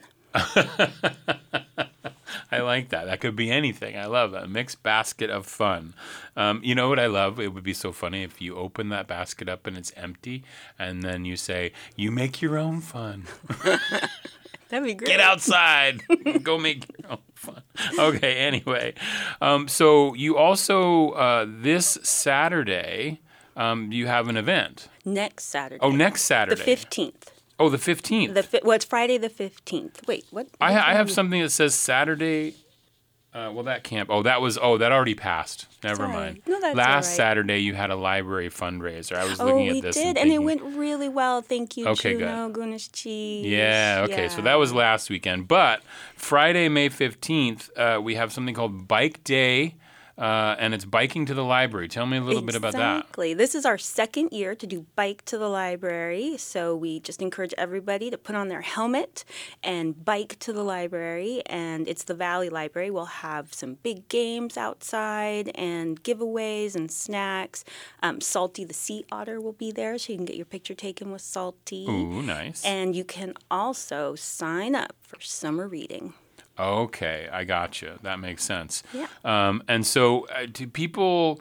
I like that. That could be anything. I love that. A mixed basket of fun. Um, you know what I love? It would be so funny if you open that basket up and it's empty, and then you say, you make your own fun. That'd be great. Get outside. Go make your own fun. Okay, anyway. Um, so you also, uh, this Saturday, um, you have an event. Next Saturday. Oh, next Saturday. The fifteenth. Oh, the fifteenth. The fi- well, it's Friday the fifteenth. Wait, what? I, I have something that says Saturday. Uh, well, that camp. Oh, that was. Oh, that already passed. Never Sorry. mind. No, that's Last all right. Saturday, you had a library fundraiser. I was Oh, looking we at this. did, and, and it thinking, went really well. Thank you, Okay, good. Juno, Gunas Cheese. Yeah. Okay. So that was last weekend. But Friday, May fifteenth, uh, we have something called Bike Day. Uh, and it's biking to the library. Tell me a little bit about that. Exactly. This is our second year to do Bike to the Library. So we just encourage everybody to put on their helmet and bike to the library. And it's the Valley Library. We'll have some big games outside and giveaways and snacks. Um, Salty the Sea Otter will be there, so you can get your picture taken with Salty. Ooh, nice. And you can also sign up for summer reading. Okay, I gotcha. That makes sense. Yeah. Um, and so, uh, do people?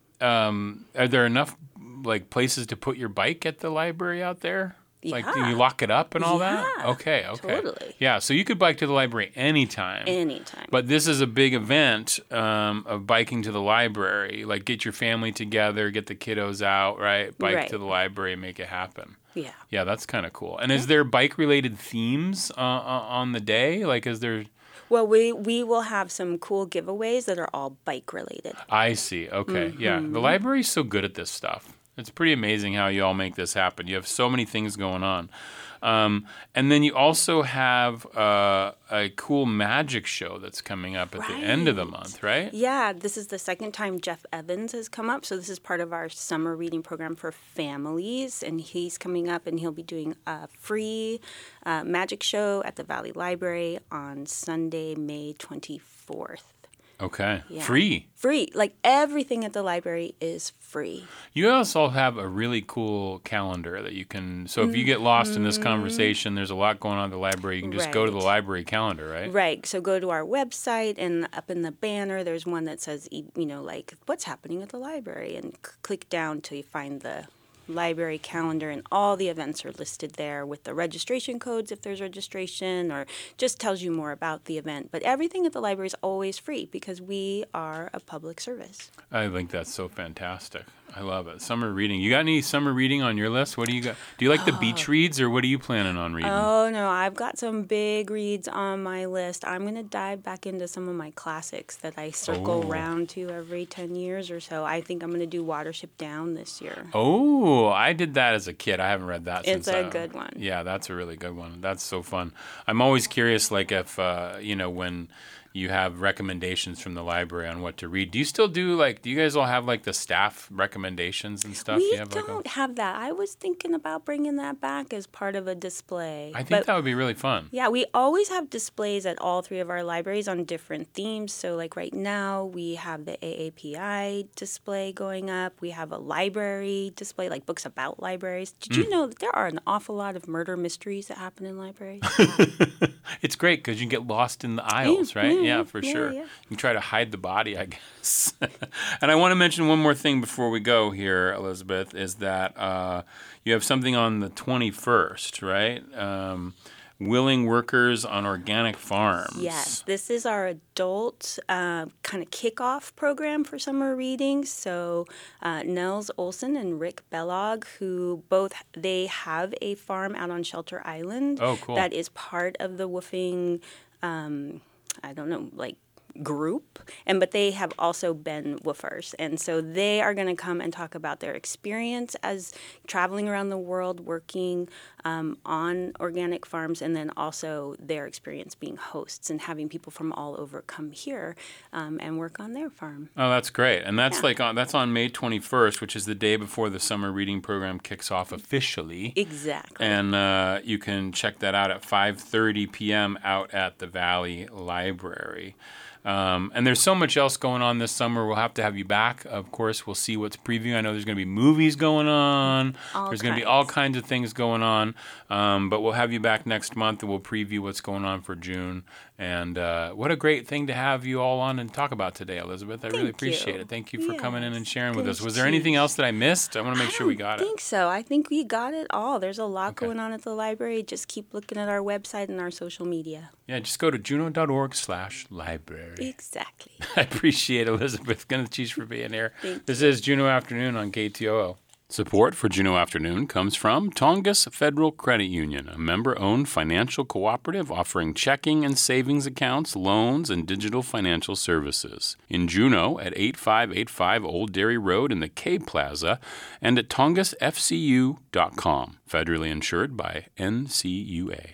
Um, are there enough like places to put your bike at the library out there? Like, do Yeah. you lock it up and all Yeah, that? Okay, okay. totally. Yeah, so you could bike to the library anytime. Anytime. But this is a big event um, of biking to the library. Like, get your family together, get the kiddos out, right? Bike Right. to the library, make it happen. Yeah. Yeah, that's kind of cool. And is there bike-related themes uh, uh, on the day? Like, is there? Well, we, we will have some cool giveaways that are all bike related. I see. Okay. Yeah. The library's so good at this stuff. It's pretty amazing how you all make this happen. You have so many things going on. Um, and then you also have uh, a cool magic show that's coming up at the end of the month, right? Yeah, this is the second time Jeff Evans has come up. So this is part of our summer reading program for families. And he's coming up and he'll be doing a free uh, magic show at the Valley Library on Sunday, May twenty-fourth. Okay. Yeah. Free. Free. Like everything at the library is free. You also have a really cool calendar that you can. So if you get lost in this conversation, there's a lot going on at the library. You can just go to the Right. library calendar, right? Right. So go to our website, and up in the banner, there's one that says, e- you know, like what's happening at the library, and c- click down till you find the library calendar, and all the events are listed there with the registration codes if there's registration, or just tells you more about the event. But everything at the library is always free because we are a public service. I think that's so fantastic. I love it. Summer reading. You got any summer reading on your list? What do you got? Do you like the beach reads, or what are you planning on reading? Oh, no, I've got some big reads on my list. I'm going to dive back into some of my classics that I circle Oh. around to every ten years or so. I think I'm going to do Watership Down this year. Oh, I did that as a kid. I haven't read that since. It's a uh, good one. Yeah, that's a really good one. That's so fun. I'm always curious, like if uh, you know, when you have recommendations from the library on what to read. Do you still do like? Do you guys all have like the staff recommendations and stuff? We you have, like, don't a, have that. I was thinking about bringing that back as part of a display. I think But that would be really fun. yeah, we always have displays at all three of our libraries on different themes. So, like right now, we have the A A P I display going up. We have a library display, like books about libraries. Did Mm. you know that there are an awful lot of murder mysteries that happen in libraries? It's great because you get lost in the aisles, right? yeah, Yeah, for yeah, sure. yeah. You try to hide the body, I guess. And I want to mention one more thing before we go here, Elizabeth, is that uh, you have something on the twenty-first, right? Um, Willing Workers on Organic Farms. Yes, this is our adult uh, kind of kickoff program for summer reading. So uh, Nels Olson and Rick Bellog, who both they have a farm out on Shelter Island. Oh, cool. That is part of the woofing. Um, I don't know, like group, and but they have also been woofers, and so they are going to come and talk about their experience as traveling around the world working um, on organic farms, and then also their experience being hosts and having people from all over come here um, and work on their farm. Oh, that's great. And that's Yeah. like on, that's on May twenty-first, which is the day before the summer reading program kicks off officially. Exactly. And uh, you can check that out at five thirty p.m. out at the Valley Library. Um, and there's so much else going on this summer. We'll have to have you back. Of course, we'll see what's previewing. I know there's going to be movies going on. All there's going to be kinds. all kinds of things going on. Um, but we'll have you back next month, and we'll preview what's going on for June. And uh, what a great thing to have you all on and talk about today, Elizabeth. I really Thank appreciate you. it. Thank you for coming in Yes. and sharing with us. Goodness Was there anything cheese. else that I missed? I want to make sure we got I it. think so. I think we got it all. There's a lot Okay. going on at the library. Just keep looking at our website and our social media. Yeah, just go to juno.org slash library. Exactly. I appreciate Elizabeth Gunnacheese for being here. Thank This is Juno Afternoon on K T O O. Support for Juneau Afternoon comes from Tongass Federal Credit Union, a member-owned financial cooperative offering checking and savings accounts, loans, and digital financial services. In Juneau at eighty-five eighty-five Old Dairy Road in the K Plaza and at tongass f c u dot com. Federally insured by N C U A.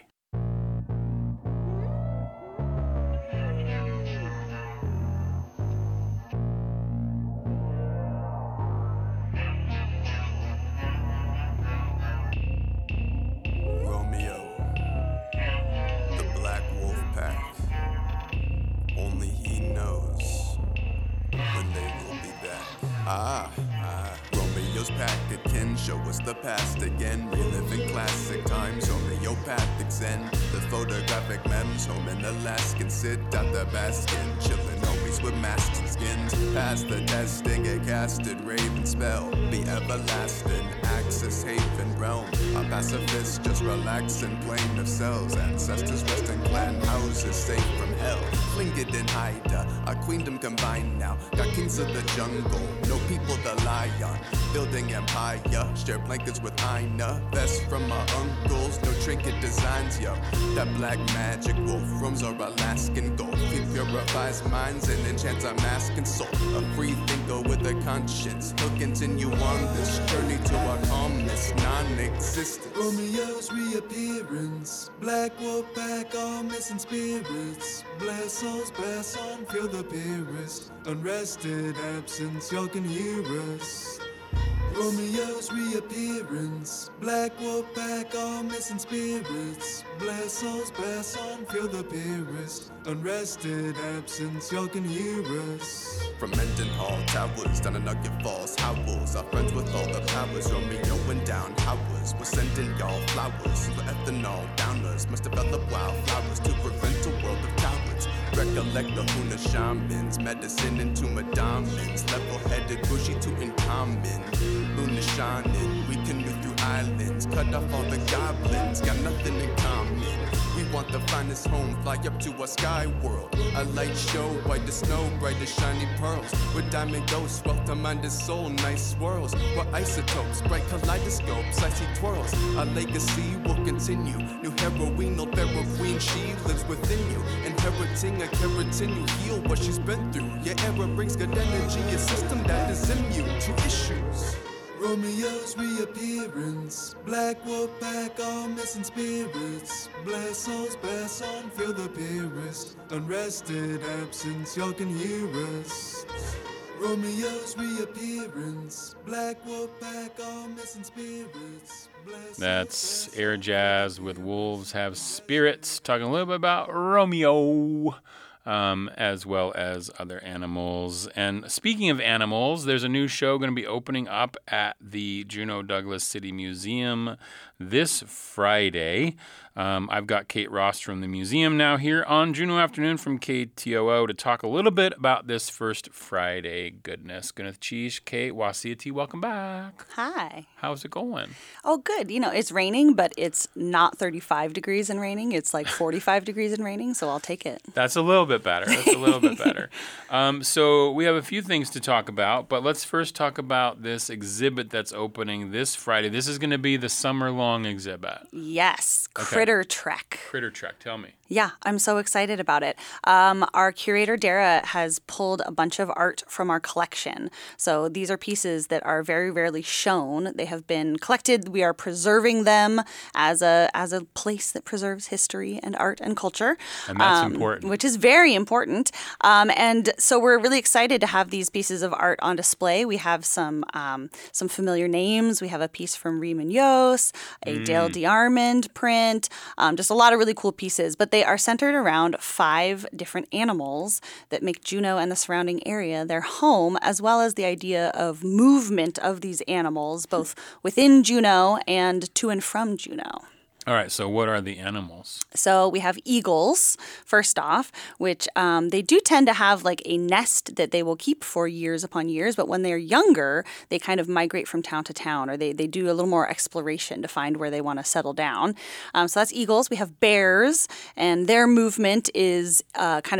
Ah, ah, Romeo's pack again, show us the past again, reliving classic times, homeopathic zen, the photographic memes, home in Alaskan, sit at the baskin, chillin' homies with masks and skins, pass the testing, a casted raven spell, be everlasting, access haven realm, a pacifist, just relaxing, plane of cells, ancestors rest in clan houses, safe from hell, fling it in Haida, our queendom combined now, got kings of the jungle, no people to lie on, building empire, share blankets with Ina, vest from my uncles, no trinket designs, yo, that black magic wolf rooms are Alaskan gold, he purifies minds and enchants our mask and soul, a free thinker with a conscience, he'll continue on this journey to our calmness, non-existence. Romeo's reappearance, black wolf pack, all missing spirits, bless souls, pass on, feel the purest, unrested absence, y'all can hear us. Romeo's reappearance, black wolf pack, all missing spirits, bless souls, pass on, feel the purest, unrested absence, y'all can hear us. From Mendenhall towers down to Nugget Falls, howls, our friends with all the powers, Romeo and down howers, we're sending y'all flowers, the ethanol downers must develop wildflowers to prevent a world of cowards. Recollect the Huna shamans, medicine into madamins, level-headed, bougie to uncommon. Luna shining, we canoe through islands, cut off all the goblins, got nothing in common. We want the finest home, fly up to a sky world. A light show, white as snow, bright as shiny pearls. With diamond ghosts, wealth to mind and soul, nice swirls. We're isotopes, bright kaleidoscopes, icy twirls. Our legacy will continue. New heroine, no pharaoh queen, she lives within you. Inheriting a keratin, you heal what she's been through. Your era brings good energy, a system that is immune to issues. Romeo's reappearance, black wolf pack, all missing spirits, bless souls, pass on, feel the purest, unrested absence, y'all can hear us. Romeo's reappearance, black wolf pack, all missing spirits. That's Air Jazz with Wolves Have Spirits, talking a little bit about Romeo. Um, as well as other animals. And speaking of animals, there's a new show going to be opening up at the Juneau Douglas City Museum this Friday. Um, I've got Kate Ross from the museum now here on Juneau Afternoon from K T O O to talk a little bit about this first Friday goodness. Gwyneth Cheesh, Kate, Wasiati, welcome back. Hi. How's it going? Oh, good. You know, it's raining, but it's not thirty-five degrees and raining. It's like forty-five degrees and raining, so I'll take it. That's a little bit better. That's a little bit better. Um, so we have a few things to talk about, but let's first talk about this exhibit that's opening this Friday. This is going to be the summer-long exhibit. Yes. Okay. Critter Trek. Critter Trek. Tell me. Yeah, I'm so excited about it. Um, our curator, Dara, has pulled a bunch of art from our collection. So these are pieces that are very rarely shown. They have been collected. We are preserving them as a as a place that preserves history and art and culture. And that's um, important. Which is very important. Um, and so we're really excited to have these pieces of art on display. We have some um, some familiar names. We have a piece from Riemann Yost, a mm. Dale DeArmond print, um, just a lot of really cool pieces. But they are centered around five different animals that make Juneau and the surrounding area their home, as well as the idea of movement of these animals, both within Juneau and to and from Juneau. All right, so what are the animals? So we have eagles, first off, which um, they do tend to have like a nest that they will keep for years upon years, but when they're younger, they kind of migrate from town to town, or they, they do a little more exploration to find where they want to settle down. Um, so that's eagles. We have bears, and their movement is uh, kind of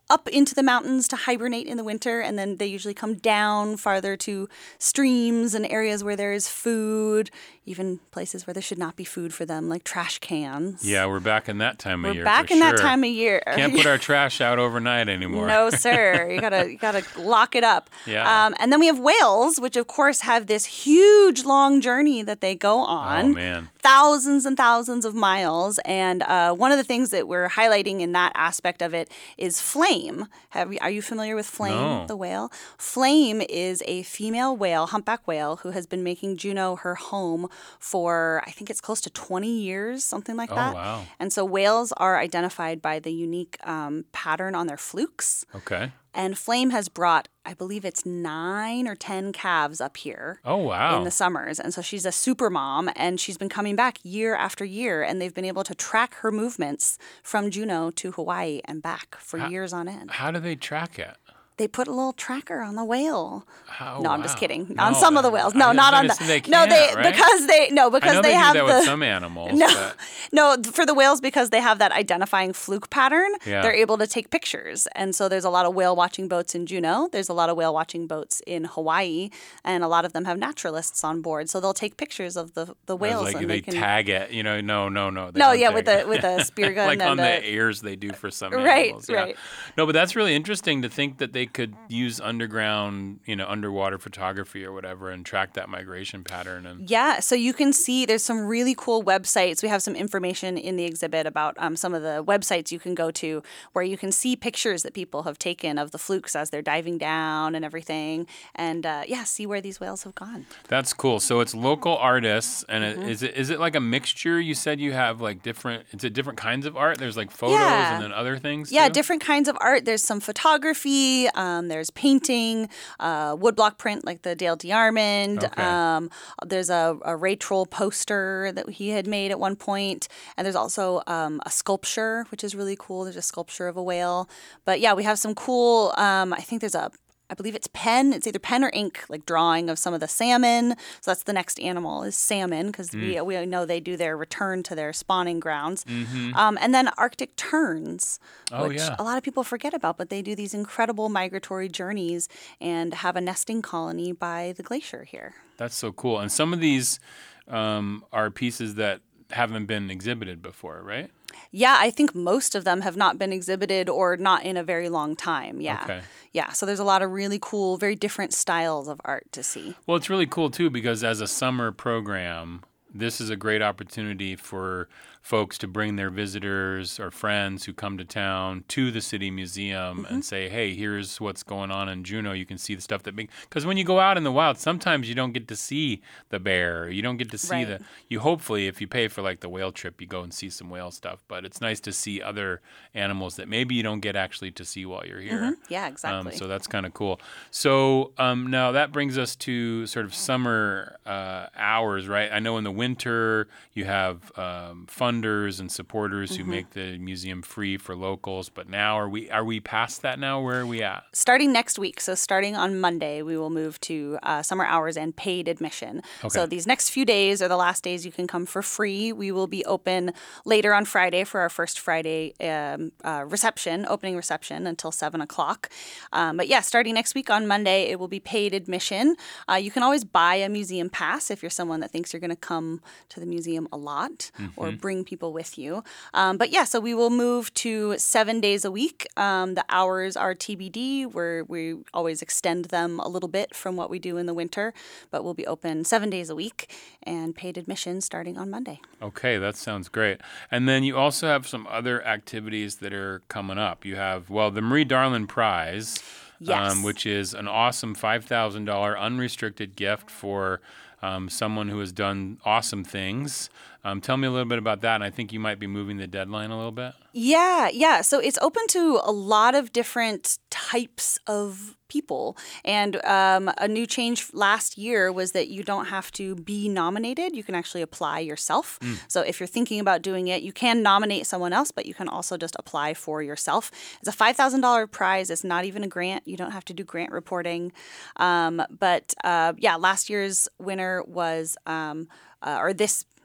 up into the mountains to hibernate in the winter, and then they usually come down farther to streams and areas where there is food, even places where there should not be food for them, like trash cans. Yeah, we're back in that time of We're year. back for in that sure. time of year. Can't put our trash out overnight anymore. No, sir. You gotta you gotta lock it up. Yeah. Um, and then we have whales, which of course have this huge long journey that they go on. Oh, man. Thousands and thousands of miles. And uh, one of the things that we're highlighting in that aspect of it is Flame. Have you, are you familiar with Flame, No. the whale? Flame is a female whale, humpback whale, who has been making Juneau her home for, I think it's close to twenty years, something like Oh, that. wow. And so whales are identified by the unique um, pattern on their flukes. Okay. And Flame has brought, I believe it's nine or ten calves up here. Oh, wow. In the summers. And so she's a super mom, and she's been coming back year after year, and they've been able to track her movements from Juneau to Hawaii and back for How- years on end. How do they track it? They put a little tracker on the whale. How, no, I'm just wow. kidding. No, on some of the whales. No, I was not on gonna the. say they no, they can't, right? because they no because I know they, they, have do that the with some animals. no but no for the whales because they have that identifying fluke pattern. Yeah. They're able to take pictures, and so there's a lot of whale watching boats in Juneau. There's a lot of whale watching boats in Hawaii, and a lot of them have naturalists on board, so they'll take pictures of the the I was whales. like and they, they can, tag it. You know, no, no, no. they No, don't yeah, tag with it. a- with a spear gun like and on a- the ears they do for some Right, animals. Yeah. right. No, but that's really interesting to think that they could use underground, you know, underwater photography or whatever and track that migration pattern. And Yeah, so you can see there's some really cool websites. We have some information in the exhibit about um, some of the websites you can go to where you can see pictures that people have taken of the flukes as they're diving down and everything. And uh, yeah, see where these whales have gone. that's cool. So it's local artists, and Mhm. it, is it is it like a mixture? You said you have like different. It's a different kinds of art. There's like photos Yeah. and then other things. Yeah, too? different kinds of art. There's some photography, um, there's painting, uh, woodblock print like the Dale DeArmond. Okay. Um, there's a, a Ray Troll poster that he had made at one point. And there's also um, a sculpture, which is really cool. There's a sculpture of a whale. But yeah, we have some cool, um, I think there's a I believe it's pen. It's either pen or ink, like drawing of some of the salmon. So that's the next animal is salmon because we we know they do their return to their spawning grounds. Mhm. Um, and then Arctic terns, Oh, which yeah. a lot of people forget about, but they do these incredible migratory journeys and have a nesting colony by the glacier here. That's so cool. And some of these um, are pieces that haven't been exhibited before, right? Yeah, I think most of them have not been exhibited or not in a very long time. Yeah. Okay. Yeah. So there's a lot of really cool, very different styles of art to see. Well, it's really cool too because as a summer program, this is a great opportunity for folks to bring their visitors or friends who come to town to the City Museum Mm-hmm. and say, hey, here's what's going on in Juneau. You can see the stuff that big. Because when you go out in the wild, sometimes you don't get to see the bear. You don't get to see Right. the. You hopefully, if you pay for like the whale trip, you go and see some whale stuff. But it's nice to see other animals that maybe you don't get actually to see while you're here. Mhm. Yeah, exactly. Um, so that's kind of cool. So um, now that brings us to sort of summer uh, hours, right? I know in the winter you have um, funders and supporters Mhm. who make the museum free for locals. But now are we are we past that now? Where are we at? Starting next week, so starting on Monday, we will move to uh, summer hours and paid admission. Okay. So these next few days are the last days you can come for free. We will be open later on Friday for our first Friday um, uh, reception, opening reception until seven o'clock. Um, but yeah, starting next week on Monday, it will be paid admission. Uh, you can always buy a museum pass if you're someone that thinks you're going to come to the museum a lot or Mhm. bring people with you. Um, but yeah, so we will move to seven days a week. Um, the hours are T B D, where we always extend them a little bit from what we do in the winter, but we'll be open seven days a week and paid admission starting on Monday. Okay, that sounds great. And then you also have some other activities that are coming up. You have, well, the Marie Darlin Prize, Yes. um, which is an awesome five thousand dollars unrestricted gift for um, someone who has done awesome things. Um, tell me a little bit about that, and I think you might be moving the deadline a little bit. Yeah, yeah. So it's open to a lot of different types of people. And um, a new change last year was that you don't have to be nominated. You can actually apply yourself. Mm. So if you're thinking about doing it, you can nominate someone else, but you can also just apply for yourself. It's a five thousand dollars prize. It's not even a grant. You don't have to do grant reporting. Um, but uh, yeah, last year's winner was, um, uh, or this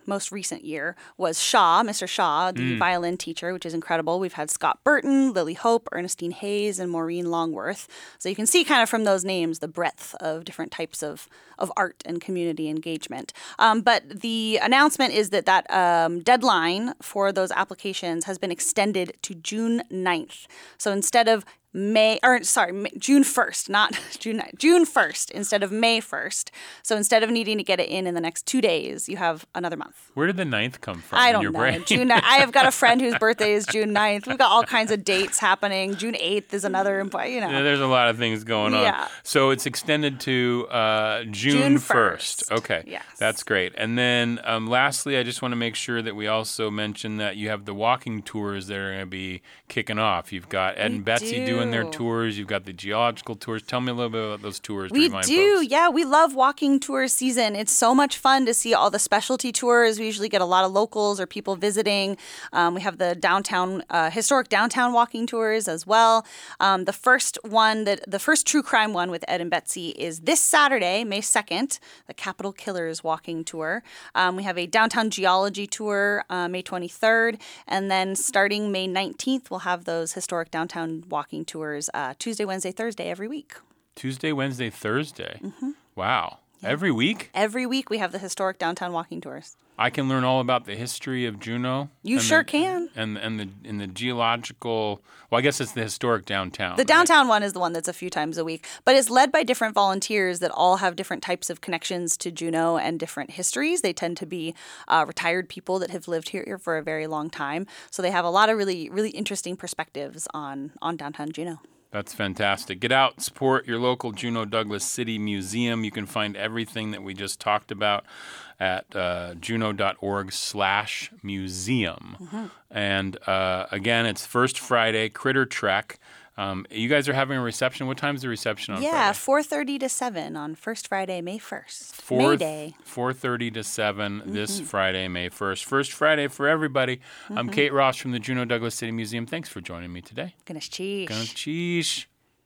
most recent year was Shaw, Mister Shaw, the mm. violin teacher, which is incredible. We've had Scott Burton, Lily Hope, Ernestine Hayes, and Maureen Longworth. So you can see kind of from those names the breadth of different types of, of art and community engagement. Um, but the announcement is that that um, deadline for those applications has been extended to June ninth. So instead of May, or sorry, May, June first, not June ninth, June first instead of May first. So instead of needing to get it in in the next two days, you have another month. Where did the ninth come from I in don't your know. brain? June ninth, I have got a friend whose birthday is June ninth. We've got all kinds of dates happening. June eighth is another, you know. Yeah, there's a lot of things going on. Yeah. So it's extended to uh, June, June first. first. Okay. Yes. That's great. And then um, lastly, I just want to make sure that we also mention that you have the walking tours that are going to be kicking off. You've got Ed We and Betsy do. doing their tours. You've got the geological tours. Tell me a little bit about those tours. To We remind do, folks. yeah. We love walking tour season. It's so much fun to see all the specialty tours. We usually get a lot of locals or people visiting. Um, we have the downtown, uh, historic downtown walking tours as well. Um, the first one, that the first true crime one with Ed and Betsy is this Saturday, May second, the Capitol Killers walking tour. Um, we have a downtown geology tour uh, May twenty-third, and then starting May nineteenth, we'll have those historic downtown walking tours uh, Tuesday, Wednesday, Thursday every week. Tuesday, Wednesday, Thursday. Mm-hmm. Wow. Yeah. Every week? Every week we have the historic downtown walking tours. I can learn all about the history of Juneau. You and sure the, can. And and the in the geological. Well, I guess it's the historic downtown. The right? downtown one is the one that's a few times a week, but it's led by different volunteers that all have different types of connections to Juneau and different histories. They tend to be uh, retired people that have lived here for a very long time, so they have a lot of really really interesting perspectives on on downtown Juneau. That's fantastic. Get out, support your local Juneau Douglas City Museum. You can find everything that we just talked about at uh, juneau.org slash museum. Mm-hmm. And uh, again, it's First Friday, Critter Trek. Um, you guys are having a reception. What time's the reception on yeah, Friday? Yeah, four thirty to seven on First Friday, May first. Four, May Day. four thirty to seven mm-hmm. this Friday, May first. First Friday for everybody. Mm-hmm. I'm Kate Ross from the Juneau Douglas City Museum. Thanks for joining me today. Ganesh Cheesh. Ganesh Cheesh.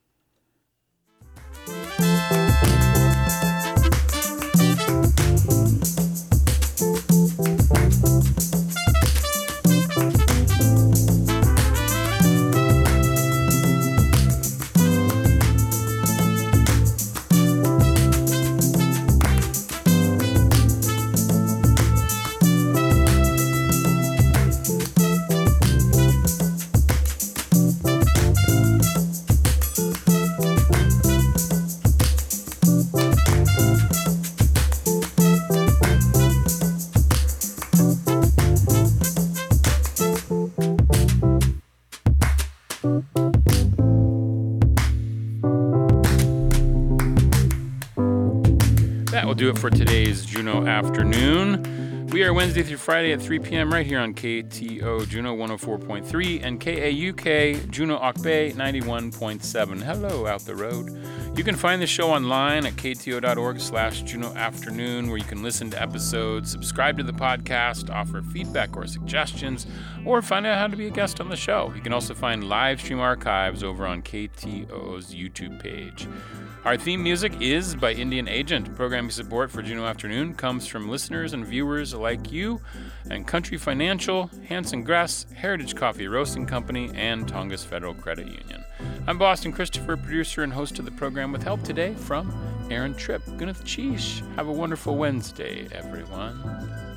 That will do it for today's Juneau Afternoon. We are Wednesday through Friday at three p.m. right here on K T O Juneau one oh four point three and K A U K Juneau Ock Bay ninety-one point seven. Hello out the road. You can find the show online at kto.org slash Juneau Afternoon, where you can listen to episodes, subscribe to the podcast, offer feedback or suggestions, or find out how to be a guest on the show. You can also find live stream archives over on K T O's YouTube page. Our theme music is by Indian Agent. Programming support for Juneau Afternoon comes from listeners and viewers like you, and Country Financial, Hanson Gress, Heritage Coffee Roasting Company, and Tongass Federal Credit Union. I'm Boston Christopher, producer and host of the program, with help today from Aaron Tripp. Gunath Cheesh. Have a wonderful Wednesday, everyone.